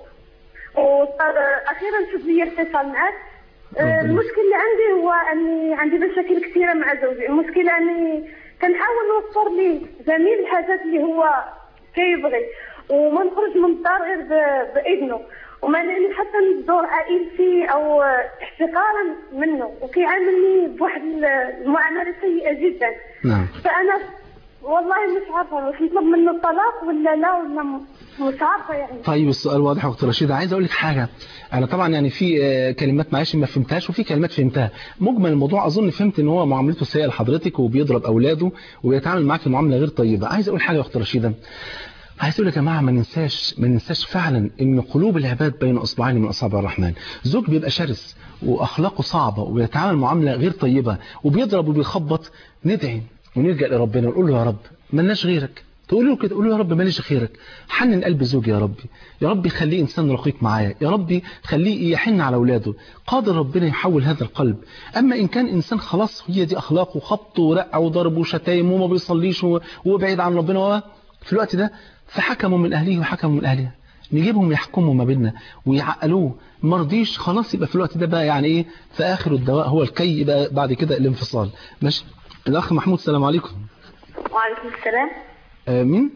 وأخيرا شوف لي اتصال معك. المشكلة اللي عندي هو أني عندي مشاكل كثيرة مع زوجي. المشكلة أني كنحاول نوفر لي جميع الحاجات اللي هو كيبغي، وما نخرج من الدار غير بإذنه، وما نعني حتى ندور عائلتي أو احتقارا منه، وكيعاملني بواحد المعاملة سيئة جدا. نعم. فأنا والله مش عارفة واش نطلب منه الطلاق ولا لا، ولا مش عارفة يعني. طيب السؤال واضح يا أخت رشيدة. عايز أقول لك حاجة، أنا طبعا يعني في كلمات معلش ما فهمتهاش وفي كلمات فهمتها. مجمل الموضوع أظن فهمت إن هو معاملته سيئة لحضرتك وبيضرب أولاده وبيتعامل معاك معاملة غير طيبة. عايز أقول حاجة يا أخت رشيدة، عايز أقول لك يا جماعة ما ننساش ما ننساش فعلا إن قلوب العباد بين أصبعين من أصابع الرحمن. زوج بيبقى شرس وأخلاقه صعبة وبيتعامل معاملة غير طيبة وبيضرب وبيخبط، ندعي ونلجأ لربنا ونقول له يا رب مالناش غيرك. تقول له كده، قول له يا رب ماليش غيرك، حنن قلب زوجي يا ربي، يا ربي خليه إنسان رقيق معايا، يا ربي خليه يحن على أولاده. قادر ربنا يحول هذا القلب. أما إن كان إنسان خلاص هي دي أخلاقه، خبط ورقع وضرب وشتايم وما بيصليش وبعيد عن ربنا، في الوقت ده فحكموا من أهله وحكموا من أهلها، نجيبهم يحكموا ما بيننا ويعقلوه. مرضيش خلاص، يبقى في الوقت ده بقى يعني إيه، في آخر الدواء هو الكي، يبقى بعد كده الانفصال. ماشي. الأخ محمود السلام عليكم. وعليكم السلام. آه مين؟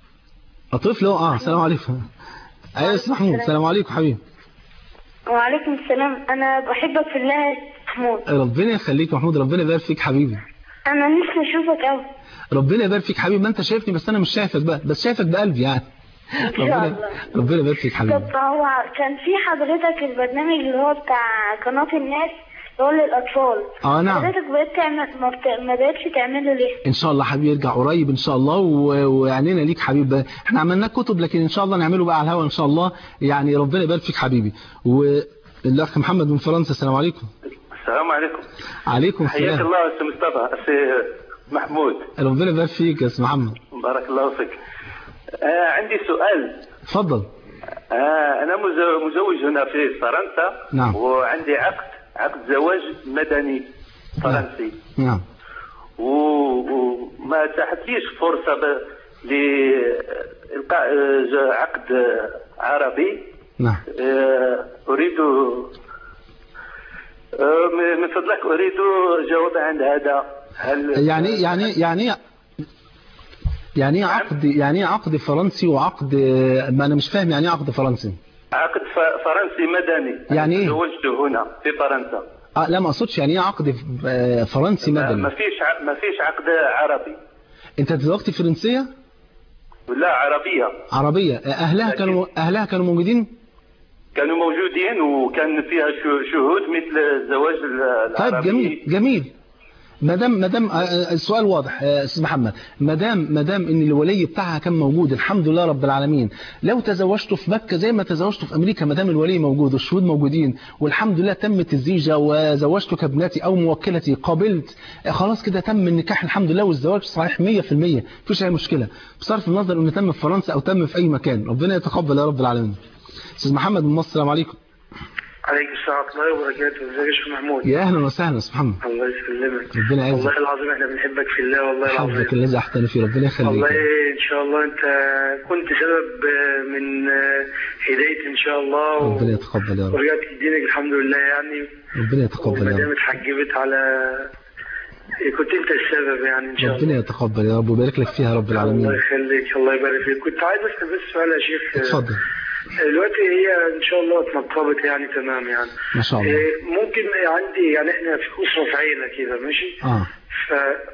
الطفل هو. اه السلام عليكم. ايوه يا محمود. السلام عليكم حبيبي. وعليكم السلام. انا بحبك في الله محمود. ربنا يخليك يا محمود، ربنا يبارك فيك حبيبي. انا نفسي اشوفك قوي. ربنا يبارك فيك حبيبي. ما انت شايفني بس انا مش شايفك بقى، بس شايفك بقلبي يعني. ربنا ربنا يبارك فيك حبيبي. طب هو كان في حضرتك البرنامج اللي هو بتاع قناة الناس اللي هو للاطفال. اه نعم. حضرتك بقيت تعمل ما, بت... ما بقتش تعمله ليه؟ ان شاء الله حبيبي يرجع قريب ان شاء الله، ويعنينا ليك حبيبي. احنا عملنا كتب لكن ان شاء الله نعمله بقى على الهواء ان شاء الله يعني. ربنا يبارك فيك حبيبي. والاخ محمد من فرنسا. السلام عليكم. السلام عليكم. عليكم حياك السلام. الله أستاذ مصطفى. أستاذ محمود. ربنا يبارك فيك يا أستاذ محمد. بارك الله فيك. آه عندي سؤال. اتفضل. آه أنا مزوج هنا في فرنسا. نعم. وعندي عقد عقد زواج مدني فرنسي. نعم. وما تحتليش فرصة لإلقاء عقد عربي. نعم. آه أريد من فضلك أريد جواب عن هذا. هل يعني يعني يعني يعني عقد يعني عقد فرنسي وعقد، ما أنا مش فاهم يعني عقد فرنسي. عقد فرنسي مدني. يعني إيه؟ تزوجت هنا في فرنسا. آه لا ما أقصدش يعني إيه عقد فرنسي مدني. ما فيش ما فيش عقد عربي. أنت تزوجت فرنسية؟ لا عربية. عربية. أهلها كانوا أهلها كانوا موجودين؟ كانوا موجودين وكان فيها شهود مثل الزواج العربي. طيب جميل جميل. مدام مدام السؤال واضح استاذ محمد. مدام مدام ان الولي بتاعها كان موجود الحمد لله رب العالمين. لو تزوجته في مكة زي ما تزوجته في امريكا، مدام الولي موجود والشهود موجودين والحمد لله تمت الزيجه وزوجتك ابنتي او موكلتي قبلت، خلاص كده تم النكاح الحمد لله والزواج صحيح مية في المية مفيش اي مشكله، بصرف النظر انه تم في فرنسا او تم في اي مكان. ربنا يتقبل يا رب العالمين. استاذ محمد من مصر، السلام عليكم. عليكم السلام ورحمة الله وبركاته. ازيك يا شيخ محمود؟ يا اهلا وسهلا استاذ محمد. الله يسلمك. ربنا يعزك. والله العظيم احنا بنحبك في الله والله العظيم. حبك الذي احتني فيه، ربنا يخليك. والله ان شاء الله انت كنت سبب من هدايتي ان شاء الله. ربنا يتقبل يا رب. ورجعت لدينك الحمد لله يعني. ربنا يتقبل يا رب. ومدام اتحجبت على كنت انت السبب يعني ان شاء الله. ربنا يتقبل يا رب ويبارك لك فيها رب العالمين. الله يخليك الله يبارك فيك. كنت عايز اسال بس سؤال يا شيخ. اتفضل. دلوقتي هي ان شاء الله اتنقبت يعني تمام يعني ما شاء الله. ممكن عندي يعني احنا في اسره في عيله كده ماشي. اه ف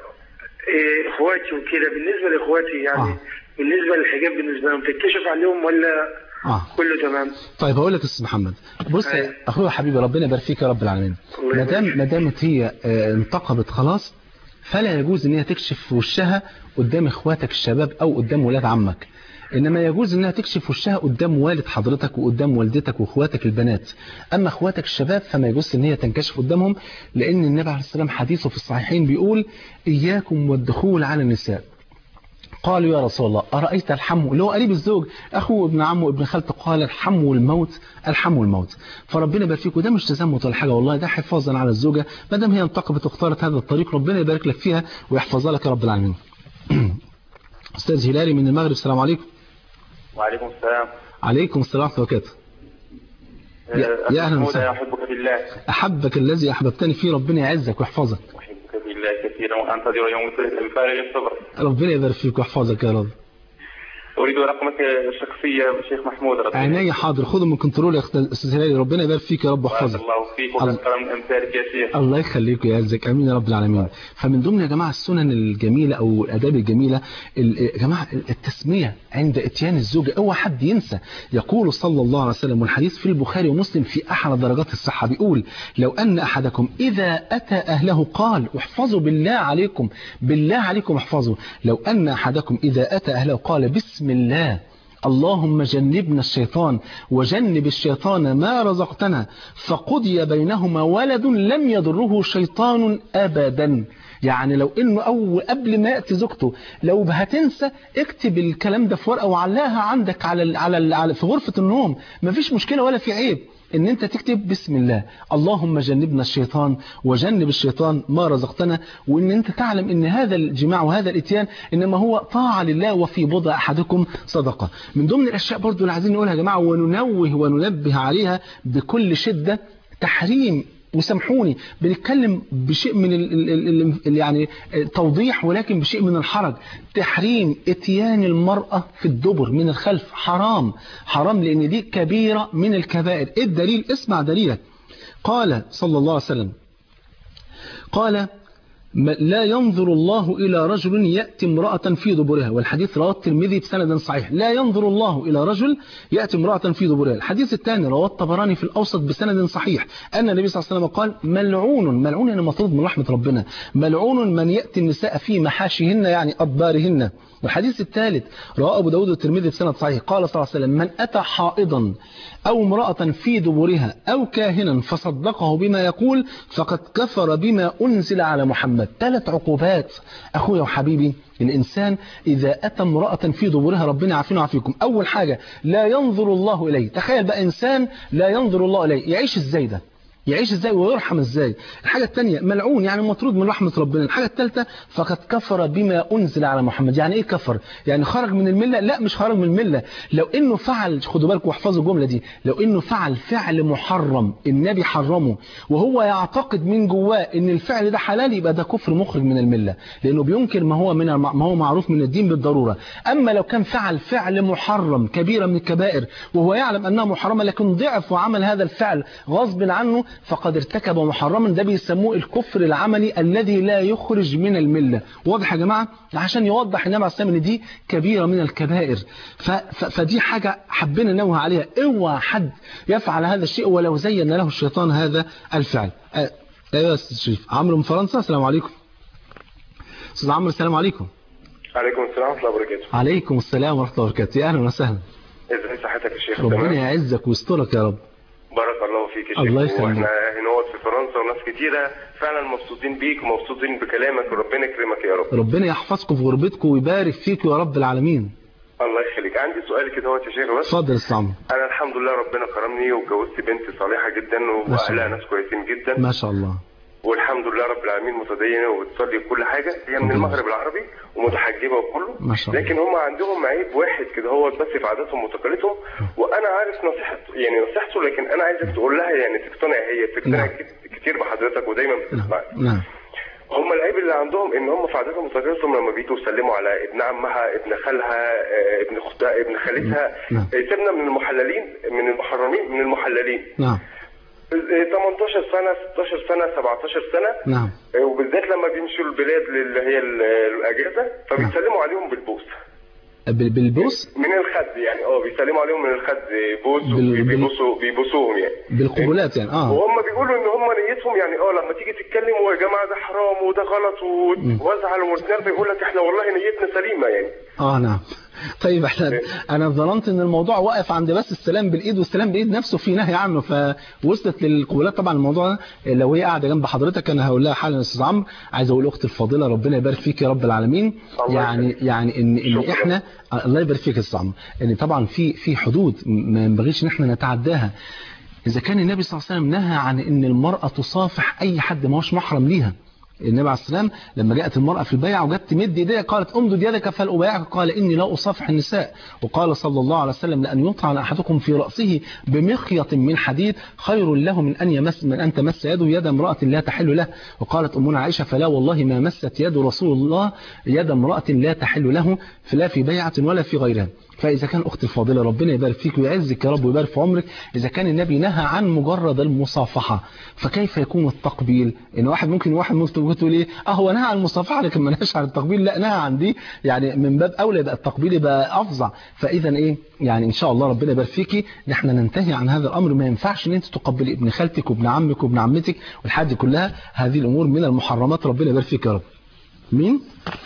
اخواتي وكده بالنسبه لاخواتي يعني آه. بالنسبه للحجاب بالنسبه لهم تكتشف عليهم ولا اه كله تمام؟ طيب هقول لك يا استاذ محمد، بص أيوة. اخويا حبيبي ربنا يبارك فيك يا رب العالمين. ما دام ما دامت هي انتقبت خلاص فلا يجوز ان هي تكشف وشها قدام اخواتك الشباب او قدام ولاد عمك، انما يجوز انها تكشف وشها قدام والد حضرتك وقدام والدتك واخواتك البنات. اما اخواتك الشباب فما يجوز ان هي تنكشف قدامهم، لان النبي عليه السلام حديثه في الصحيحين بيقول اياكم والدخول على النساء. قالوا يا رسول الله أرأيت الحم اللي هو قريب الزوج أخوه ابن عمه ابن خالته، قال الحم والموت الحم والموت. فربنا يبارك فيك، وده مش تزمت ولا حاجة والله، ده حفاظا على الزوجة ما دام هي انتقبت واختارت هذا الطريق، ربنا يبارك لك فيها ويحفظها لك يا رب العالمين. أستاذ هلالي من المغرب، السلام عليكم. وعليكم السلام. عليكم السلام ورحمة الله وبركاته. يا أهلا وسهلا. أحبك في الله. أحبك الذي أحببتني فيه، ربنا يعزك ويحفظك. أحبك بالله كثيرا وأنتظر يوم الفارغ الصبر. ربنا يبارك فيك ويحفظك يا رب. أريد رقمك الشخصي يا شيخ محمود. عيني حاضر، خذه من كنترول يا أستاذ هلالي، ربنا يبارك فيك يا رب ويحفظك. الله فيك وكثر من أمثالك يا شيخ. الله يخليك ويعزك، امين يا رب العالمين. فمن ضمن يا جماعه السنن الجميله او الاداب الجميله يا جماعه التسميه عند اتيان الزوجه، اوعى حد ينسى. يقول صلى الله عليه وسلم والحديث في البخاري ومسلم في احد درجات الصحه، بيقول لو ان احدكم اذا اتى اهله قال، واحفظوا بالله عليكم بالله عليكم احفظوا، لو ان احدكم اذا اتى اهله قال بسم الله اللهم جنبنا الشيطان وجنب الشيطان ما رزقتنا، فقضي بينهما ولد لم يضره شيطان أبدا. يعني لو انه او قبل ما ياتي زوجته لو هتنسى اكتب الكلام ده في ورقه وعلقها عندك على ال على, ال على في غرفه النوم، مفيش مشكله ولا في عيب ان انت تكتب بسم الله اللهم جنبنا الشيطان وجنب الشيطان ما رزقتنا، وان انت تعلم ان هذا الجماع وهذا الاتيان انما هو طاعه لله وفي بضع احدكم صدقه. من ضمن الاشياء برضو اللي عايزين نقولها يا جماعه وننوه وننبه عليها بكل شده، تحريم، وسامحوني بنتكلم بشيء من ال ال ال يعني توضيح ولكن بشيء من الحرج، تحريم اتيان المرأة في الدبر من الخلف، حرام حرام لان دي كبيرة من الكبائر. ايه الدليل؟ اسمع دليلك. قال صلى الله عليه وسلم قال لا ينظر الله إلى رجل يأتي امرأة في دبرها، والحديث رواه الترمذي بسند صحيح. لا ينظر الله إلى رجل يأتي امرأة في دبرها. الحديث الثاني رواه الطبراني في الأوسط بسند صحيح أن النبي صلى الله عليه وسلم قال ملعون، ملعون يعني مطرود من رحمة ربنا، ملعون من يأتي النساء في محاشهن يعني أدبارهن. والحديث الثالث رواه أبو داود والترمذي بسند صحيح قال صلى الله عليه وسلم من أتى حائضا أو امرأة في دبرها أو كاهنا فصدقه بما يقول فقد كفر بما أنزل على محمد. ثلاث عقوبات أخويا وحبيبي الإنسان إذا أتى امرأة في دبرها، ربنا يعافينا ويعافيكم. أول حاجة لا ينظر الله إليه. تخيل بقى إنسان لا ينظر الله إليه، يعيش إزاي ده؟ يعيش ازاي ويرحم ازاي؟ الحاجة الثانية ملعون يعني مطرود من رحمة ربنا. الحاجة الثالثة فقد كفر بما أنزل على محمد. يعني ايه كفر؟ يعني خرج من الملة؟ لا مش خرج من الملة. لو انه فعل، خدوا بالكم واحفظوا الجملة دي، لو انه فعل فعل محرم النبي حرمه وهو يعتقد من جواه ان الفعل ده حلال، يبقى ده كفر مخرج من الملة، لانه بينكر ما هو من ما هو معروف من الدين بالضرورة. اما لو كان فعل فعل محرم كبيرة من الكبائر وهو يعلم انها محرمة لكن ضعف وعمل هذا الفعل غصب عنه فقد ارتكب محرما، ده بيسموه الكفر العملي الذي لا يخرج من الملة. واضح يا جماعة؟ عشان يوضح النبي عليه الصلاة والسلام ان دي كبيرة من الكبائر. ف... ف... فدي حاجة حبينا ننوه عليها، اوعى حد يفعل هذا الشيء ولو زين له الشيطان هذا الفعل. ايوه يا استاذ شريف. عمرو من فرنسا، السلام عليكم. استاذ عمرو السلام عليكم. عليكم السلام ورحمة الله وبركاته. عليكم السلام ورحمة الله وبركاته. يا اهلا وسهلا. ازي صحتك يا شيخ؟ ربنا يعزك ويسترك يا رب. بارك الله فيك يا شيخ. الله يخليك. واحنا هنا في فرنسا وناس كتيرة فعلا مبسوطين بيك ومبسوطين بكلامك، وربنا يكرمك يا رب. ربنا يحفظكم في غربتكم ويبارك فيك يا رب العالمين. الله يخليك. عندي سؤال كده هو يا شيخ بس. اتفضل يا استاذ عمرو. انا الحمد لله ربنا كرمني وجوزت بنت صالحة جدا واهلها ناس كويسين جدا ما شاء الله، والحمد لله رب العالمين، متدينه وبتصلي كل حاجه، هي من المغرب العربي ومتحجبه وكله، ما شاء الله. لكن هم عندهم عيب واحد كده هو بس في عاداتهم وتقاليدهم، وانا عارف نصيحته يعني نصيحته، لكن انا عايزك تقول لها يعني تقتنع، هي بتقتنع كتير بحضرتك ودايما بتسمعك. نعم. هم العيب اللي عندهم ان هم في عاداتهم وتقاليدهم لما بيجوا يسلموا على ابن عمها، ابن خالها، ابن اختها، ابن خالتها، سيبنا من المحللين، من المحرمين، من المحللين. نعم. ثمانية عشر سنة، ستاشر سنة، سبعتاشر سنة. نعم. وبالذات لما بيمشوا البلاد اللي هي الاجازة فبيسلموا عليهم بالبوس. بالبوس؟ من الخد يعني، اه بيسلموا عليهم من الخد بوس، وبيبوسوا بيبوسوهم يعني. بالقبلات يعني. اه. وهم بيقولوا ان هم نيتهم يعني اه لما تيجي تتكلم ويا جماعة ده حرام وده غلط وازعل واتنرفز، يقول لك احنا والله نيتنا سليمة يعني. اه نعم. طيب احنا انا ظننت ان الموضوع واقف عند بس السلام بالايد، والسلام بالايد نفسه في نهي عنه، فوصلت للقبلات. طبعا الموضوع لو هي قاعده جنب حضرتك انا هقول لها حالا يا استاذ عمرو، عايز اقول اختي الفاضله ربنا يبارك فيك يا رب العالمين. يعني يعني ان ان احنا الله يبارك فيك يا استاذ عمرو، ان طبعا في في حدود ما ينبغيش ان احنا نتعداها. اذا كان النبي صلى الله عليه وسلم نهى عن ان المراه تصافح اي حد ما هوش محرم ليها. النبي عليه السلام لما جاءت المرأة في البيع وجت تمد يديها قالت امدد يدك فلأبايعك، قال إني لا أصافح النساء. وقال صلى الله عليه وسلم لأن يطعن أحدكم في رأسه بمخيط من حديد خير له من أن يمس من أن تمس يده يد امرأة لا تحل له. وقالت أمنا عائشة فلا والله ما مست يد رسول الله يد امرأة لا تحل له لا في بيعة ولا في غيرها. فإذا كان أختي الفاضلة ربنا يبارك فيك ويعزك يا رب ويبارك في عمرك، إذا كان النبي نهى عن مجرد المصافحة فكيف يكون التقبيل؟ إن واحد ممكن واحد ممكن تقول إيه أه هو نهى عن المصافحة لكن ما نهاش عن التقبيل، لا نهى عن دي، يعني من باب أولى يبقى التقبيل يبقى أفظع. فإذا إيه يعني إن شاء الله ربنا يبارك فيكي نحن ننتهي عن هذا الأمر. ما ينفعش إن أنت تقبلي ابن خالتك وابن عمك وابن عمتك والحاجة كلها، هذه الأمور من المحرمات. ربنا يبارك فيك يا رب. مين؟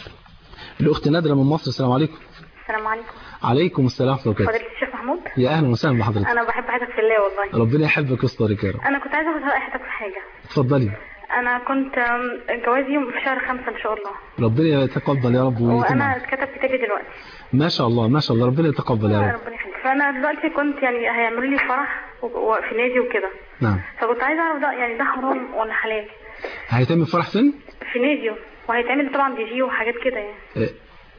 الأخت نادرة من مصر، السلام عليكم. السلام عليكم. عليكم السلام ورحمة الله وبركاته. فضيلة الشيخ محمود. يا اهلا وسهلا بحضرتك. انا بحب حضرتك في الله والله. ربنا يحبك ويسترك يا رب. انا كنت عايزه اخد راي حضرتك في حاجه. اتفضلي. انا كنت جوازي يوم في شهر خمسة ان شاء الله. ربنا يتقبل يا رب. وانا اتكتب كتابي دلوقتي. ما شاء الله ما شاء الله ربنا يتقبل يا رب. ربنا يخليك. فانا دلوقتي كنت يعني هيعملوا لي فرح في نادي وكده. نعم. فكنت عايزه اعرف ده يعني ده حرام ولا حلال؟ هيتم الفرح فين؟ في نادي، وهيتعمل طبعا دي جي وحاجات كده يعني. إيه.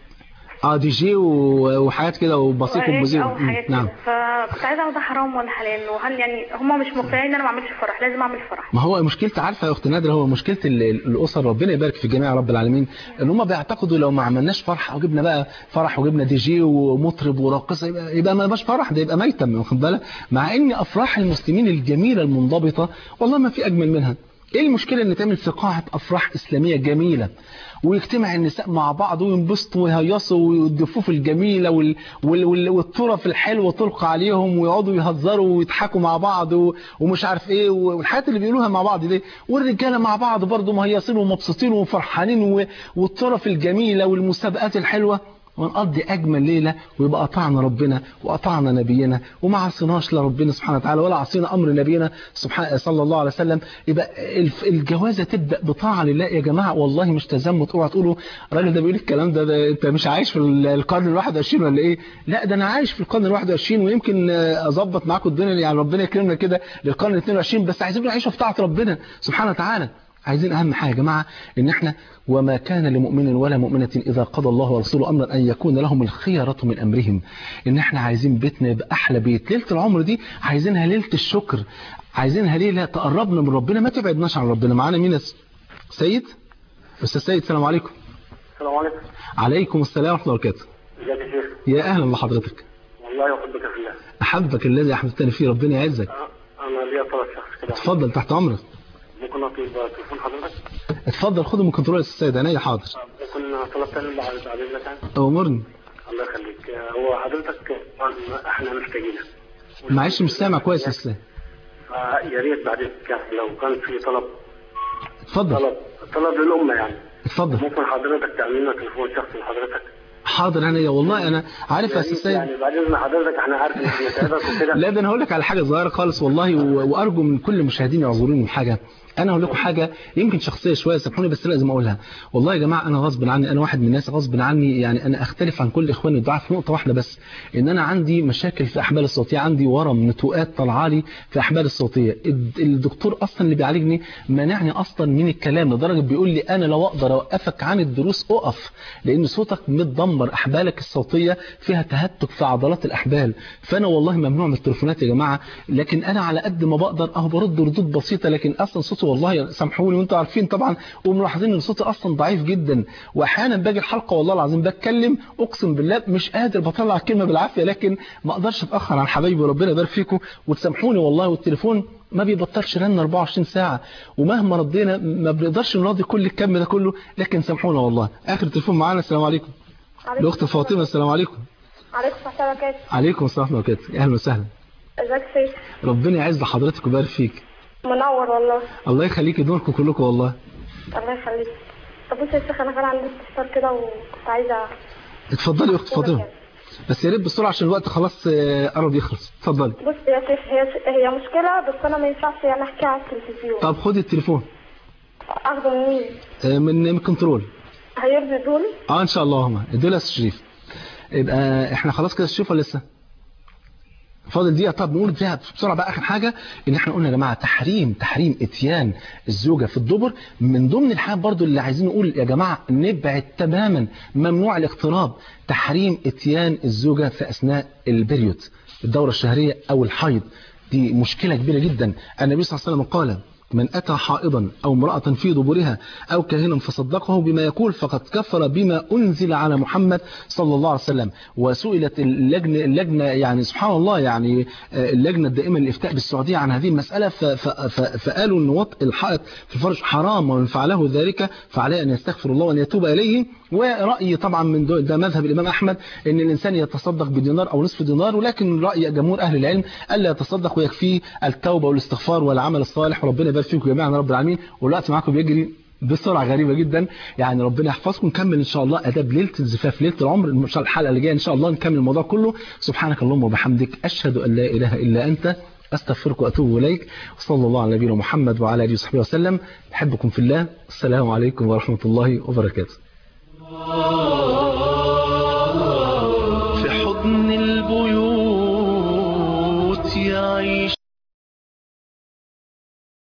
اه دي جي وحاجات كده وبسيط ومزيد. نعم. فكنت عايزه اعرف ده حرام ولا حلال، وهل يعني هم مش مقتنعين ان انا ما اعملش فرح، لازم اعمل فرح؟ ما هو مشكلتي عارفه يا اخت نادره، هو مشكله الاسر ربنا يبارك في الجميع يا رب العالمين، ان هم بيعتقدوا لو ما عملناش فرح او جبنا بقى فرح وجبنا دي جي ومطرب وراقصه يبقى, يبقى ما يبقاش فرح، ده يبقى ميتم، واخد بالك؟ مع ان افراح المسلمين الجميله المنضبطه والله ما في اجمل منها. ايه المشكلة ان تعمل في قاعة افراح اسلامية جميلة ويجتمع النساء مع بعض وينبسطوا ويهيصوا والضفوف الجميلة وال... وال... وال... والطرف الحلوة تلقى عليهم ويقعدوا يهزروا ويضحكوا مع بعض و... ومش عارف ايه والحاجات اللي بيقولوها مع بعض دي، والرجالة مع بعض برضو مهيصين ومبسوطين وفرحانين و... والطرف الجميلة والمسابقات الحلوة، ونقضي أجمل ليلة ويبقى أطعنا ربنا وأطعنا نبينا وما عصيناش لربنا سبحانه وتعالى ولا عصينا أمر نبينا سبحانه صلى الله عليه وسلم. يبقى الجوازة تبدأ بطاعة لله يا جماعة، والله مش تزمت. اوعوا تقولوا الراجل ده بيقول الكلام ده, ده أنت مش عايش في القرن الواحد وعشرين ولا إيه؟ لا، ده أنا عايش في القرن الواحد وعشرين ويمكن أظبط معاكم الدنيا، يعني ربنا يكرمنا كده للقرن الاثنين وعشرين، بس عايزين نعيش في طاعة ربنا سبحانه وتعالى. عايزين أهم حاجة يا جماعة إن إحنا وما كان لمؤمن ولا مؤمنة إذا قضى الله ورسوله أمرا أن يكون لهم الخيرة من أمرهم. إن إحنا عايزين بيتنا يبقى أحلى بيت، ليلة العمر دي عايزينها ليلة الشكر، عايزينها ليلة تقربنا من ربنا ما تبعدناش عن ربنا. معانا مين؟ سيد؟ أستاذ سيد، السلام عليكم. السلام عليكم. عليكم السلام ورحمة الله وبركاته. ازيك يا شيخ؟ يا أهلا بحضرتك. والله يحبك في الله. أحبك الذي أحببتني فيه، ربنا يعزك. أنا ليا طلب شخص كده. اتفضل تحت أمرك. ممكن أطلب تليفون حضرتك؟ اتفضل خده من كنترول السيد. عينيا حاضر. ممكن طلب تاني بعد اذنك يعني؟ أمرني. الله يخليك. هو حضرتك احنا محتاجينك. معلش مش سامع كويس يا استاذ. يا ريت بعد لو كان في طلب. اتفضل. طلب طلب للأمة يعني. اتفضل. ممكن حضرتك تعمل لنا تليفون شخصي لحضرتك؟ حاضر عينيا والله انا عارف يا استاذ سيد. يعني بعد اذن حضرتك احنا عارف ان بنتعبك وكده. لا ده انا هقول لك على حاجه صغيره خالص والله، وارجو من كل مشاهدين يعذروني من حاجه. انا هقول لكم حاجه يمكن شخصيه شويه سامحوني بس لازم اقولها. والله يا جماعه انا غصب عني، انا واحد من الناس غصب عني، يعني انا اختلف عن كل اخواني الضعاف في نقطه واحده بس، ان انا عندي مشاكل في الاحبال الصوتيه، عندي ورم نتوءات طالعه لي في الاحبال الصوتيه. الدكتور اصلا اللي بيعالجني مانعني اصلا من الكلام، لدرجه بيقول لي انا لو اقدر اوقفك عن الدروس اقف، لان صوتك متدمر، احبالك الصوتيه فيها تهتك في عضلات الاحبال. فانا والله ممنوع من التليفونات يا جماعه، لكن انا على قد ما بقدر اهو برد ردود بسيطه، لكن اصلا صوتي والله سامحوني وانتم عارفين طبعا وملاحظين ان صوتي اصلا ضعيف جدا، واحيانا باجي الحلقه والله العظيم بتكلم اقسم بالله مش قادر بطلع الكلمه بالعافيه، لكن ما اقدرش اتاخر عن حبايبي وربنا يبارك فيكم وتسامحوني والله. والتليفون ما بيبطلش رن أربعة وعشرين ساعه، ومهما ردينا ما بنقدرش نراضي كل الكم ده كله، لكن سامحونا والله. اخر تليفون معانا. السلام عليكم. الاخت فاطمه. السلام عليكم. عليكم السلام وبركاته. عليكم السلام وبركاته. اهلا وسهلا. ازيك يا سيدي؟ ربنا يعز حضرتك ويبارك فيك. منور والله. الله يخليك، يدوركم كلكم والله. الله يخليك. طب بص يا شيخ انا كان عندي استفسار كده وكنت عايزه. اتفضلي يا اخت فاطمه، بس يا ريت بسرعه عشان الوقت خلاص قرب يخلص. اتفضلي. بص يا شيخ هي هي مشكله بس انا ما ينفعش يعني احكي على التلفزيون. طب خدي التليفون. اخده من مين؟ آه من من كنترول. هيرضي دولي؟ اه ان شاء الله. هم دول يا شريف. يبقى احنا خلاص كده شريف ولا لسه؟ فاضل دقيقه. طب نقول فيها بسرعه بقى اخر حاجه، ان احنا قلنا يا جماعه تحريم تحريم اتيان الزوجه في الدبر. من ضمن الحاجات برضو اللي عايزين نقول يا جماعه نبعد تماما، ممنوع الاقتراب، تحريم اتيان الزوجه في اثناء البريود، الدوره الشهريه او الحيض. دي مشكله كبيره جدا. النبي صلى الله عليه وسلم قال من أتى حائضا أو امرأة في دبرها أو كاهنا فصدقه بما يقول فقد كفر بما أنزل على محمد صلى الله عليه وسلم. وسئلت اللجنة, اللجنة يعني سبحان الله يعني اللجنة الدائمة للإفتاء بالسعودية عن هذه المسألة، فقالوا أن وطء الحائط في الفرج حرام، ومن فعله ذلك فعليه أن يستغفر الله وأن يتوب إليه. ورأي طبعا من ده مذهب الإمام أحمد أن الإنسان يتصدق بدينار أو نصف دينار، ولكن رأي جمهور أهل العلم ألا يتصدق ويكفيه التوبة والاستغفار والعمل الصالح. وربنا يبارك فيكم جميعا رب العالمين. والوقت معاكم بيجري بسرعه غريبه جدا، يعني ربنا يحفظكم. نكمل ان شاء الله اداب ليله الزفاف ليله العمر ان شاء الله الحلقه اللي جايه ان شاء الله نكمل الموضوع كله. سبحانك اللهم وبحمدك اشهد ان لا اله الا انت استغفرك واتوب اليك. وصلى الله على نبينا محمد وعلى اله وصحبه وسلم. بحبكم في الله. السلام عليكم ورحمه الله وبركاته.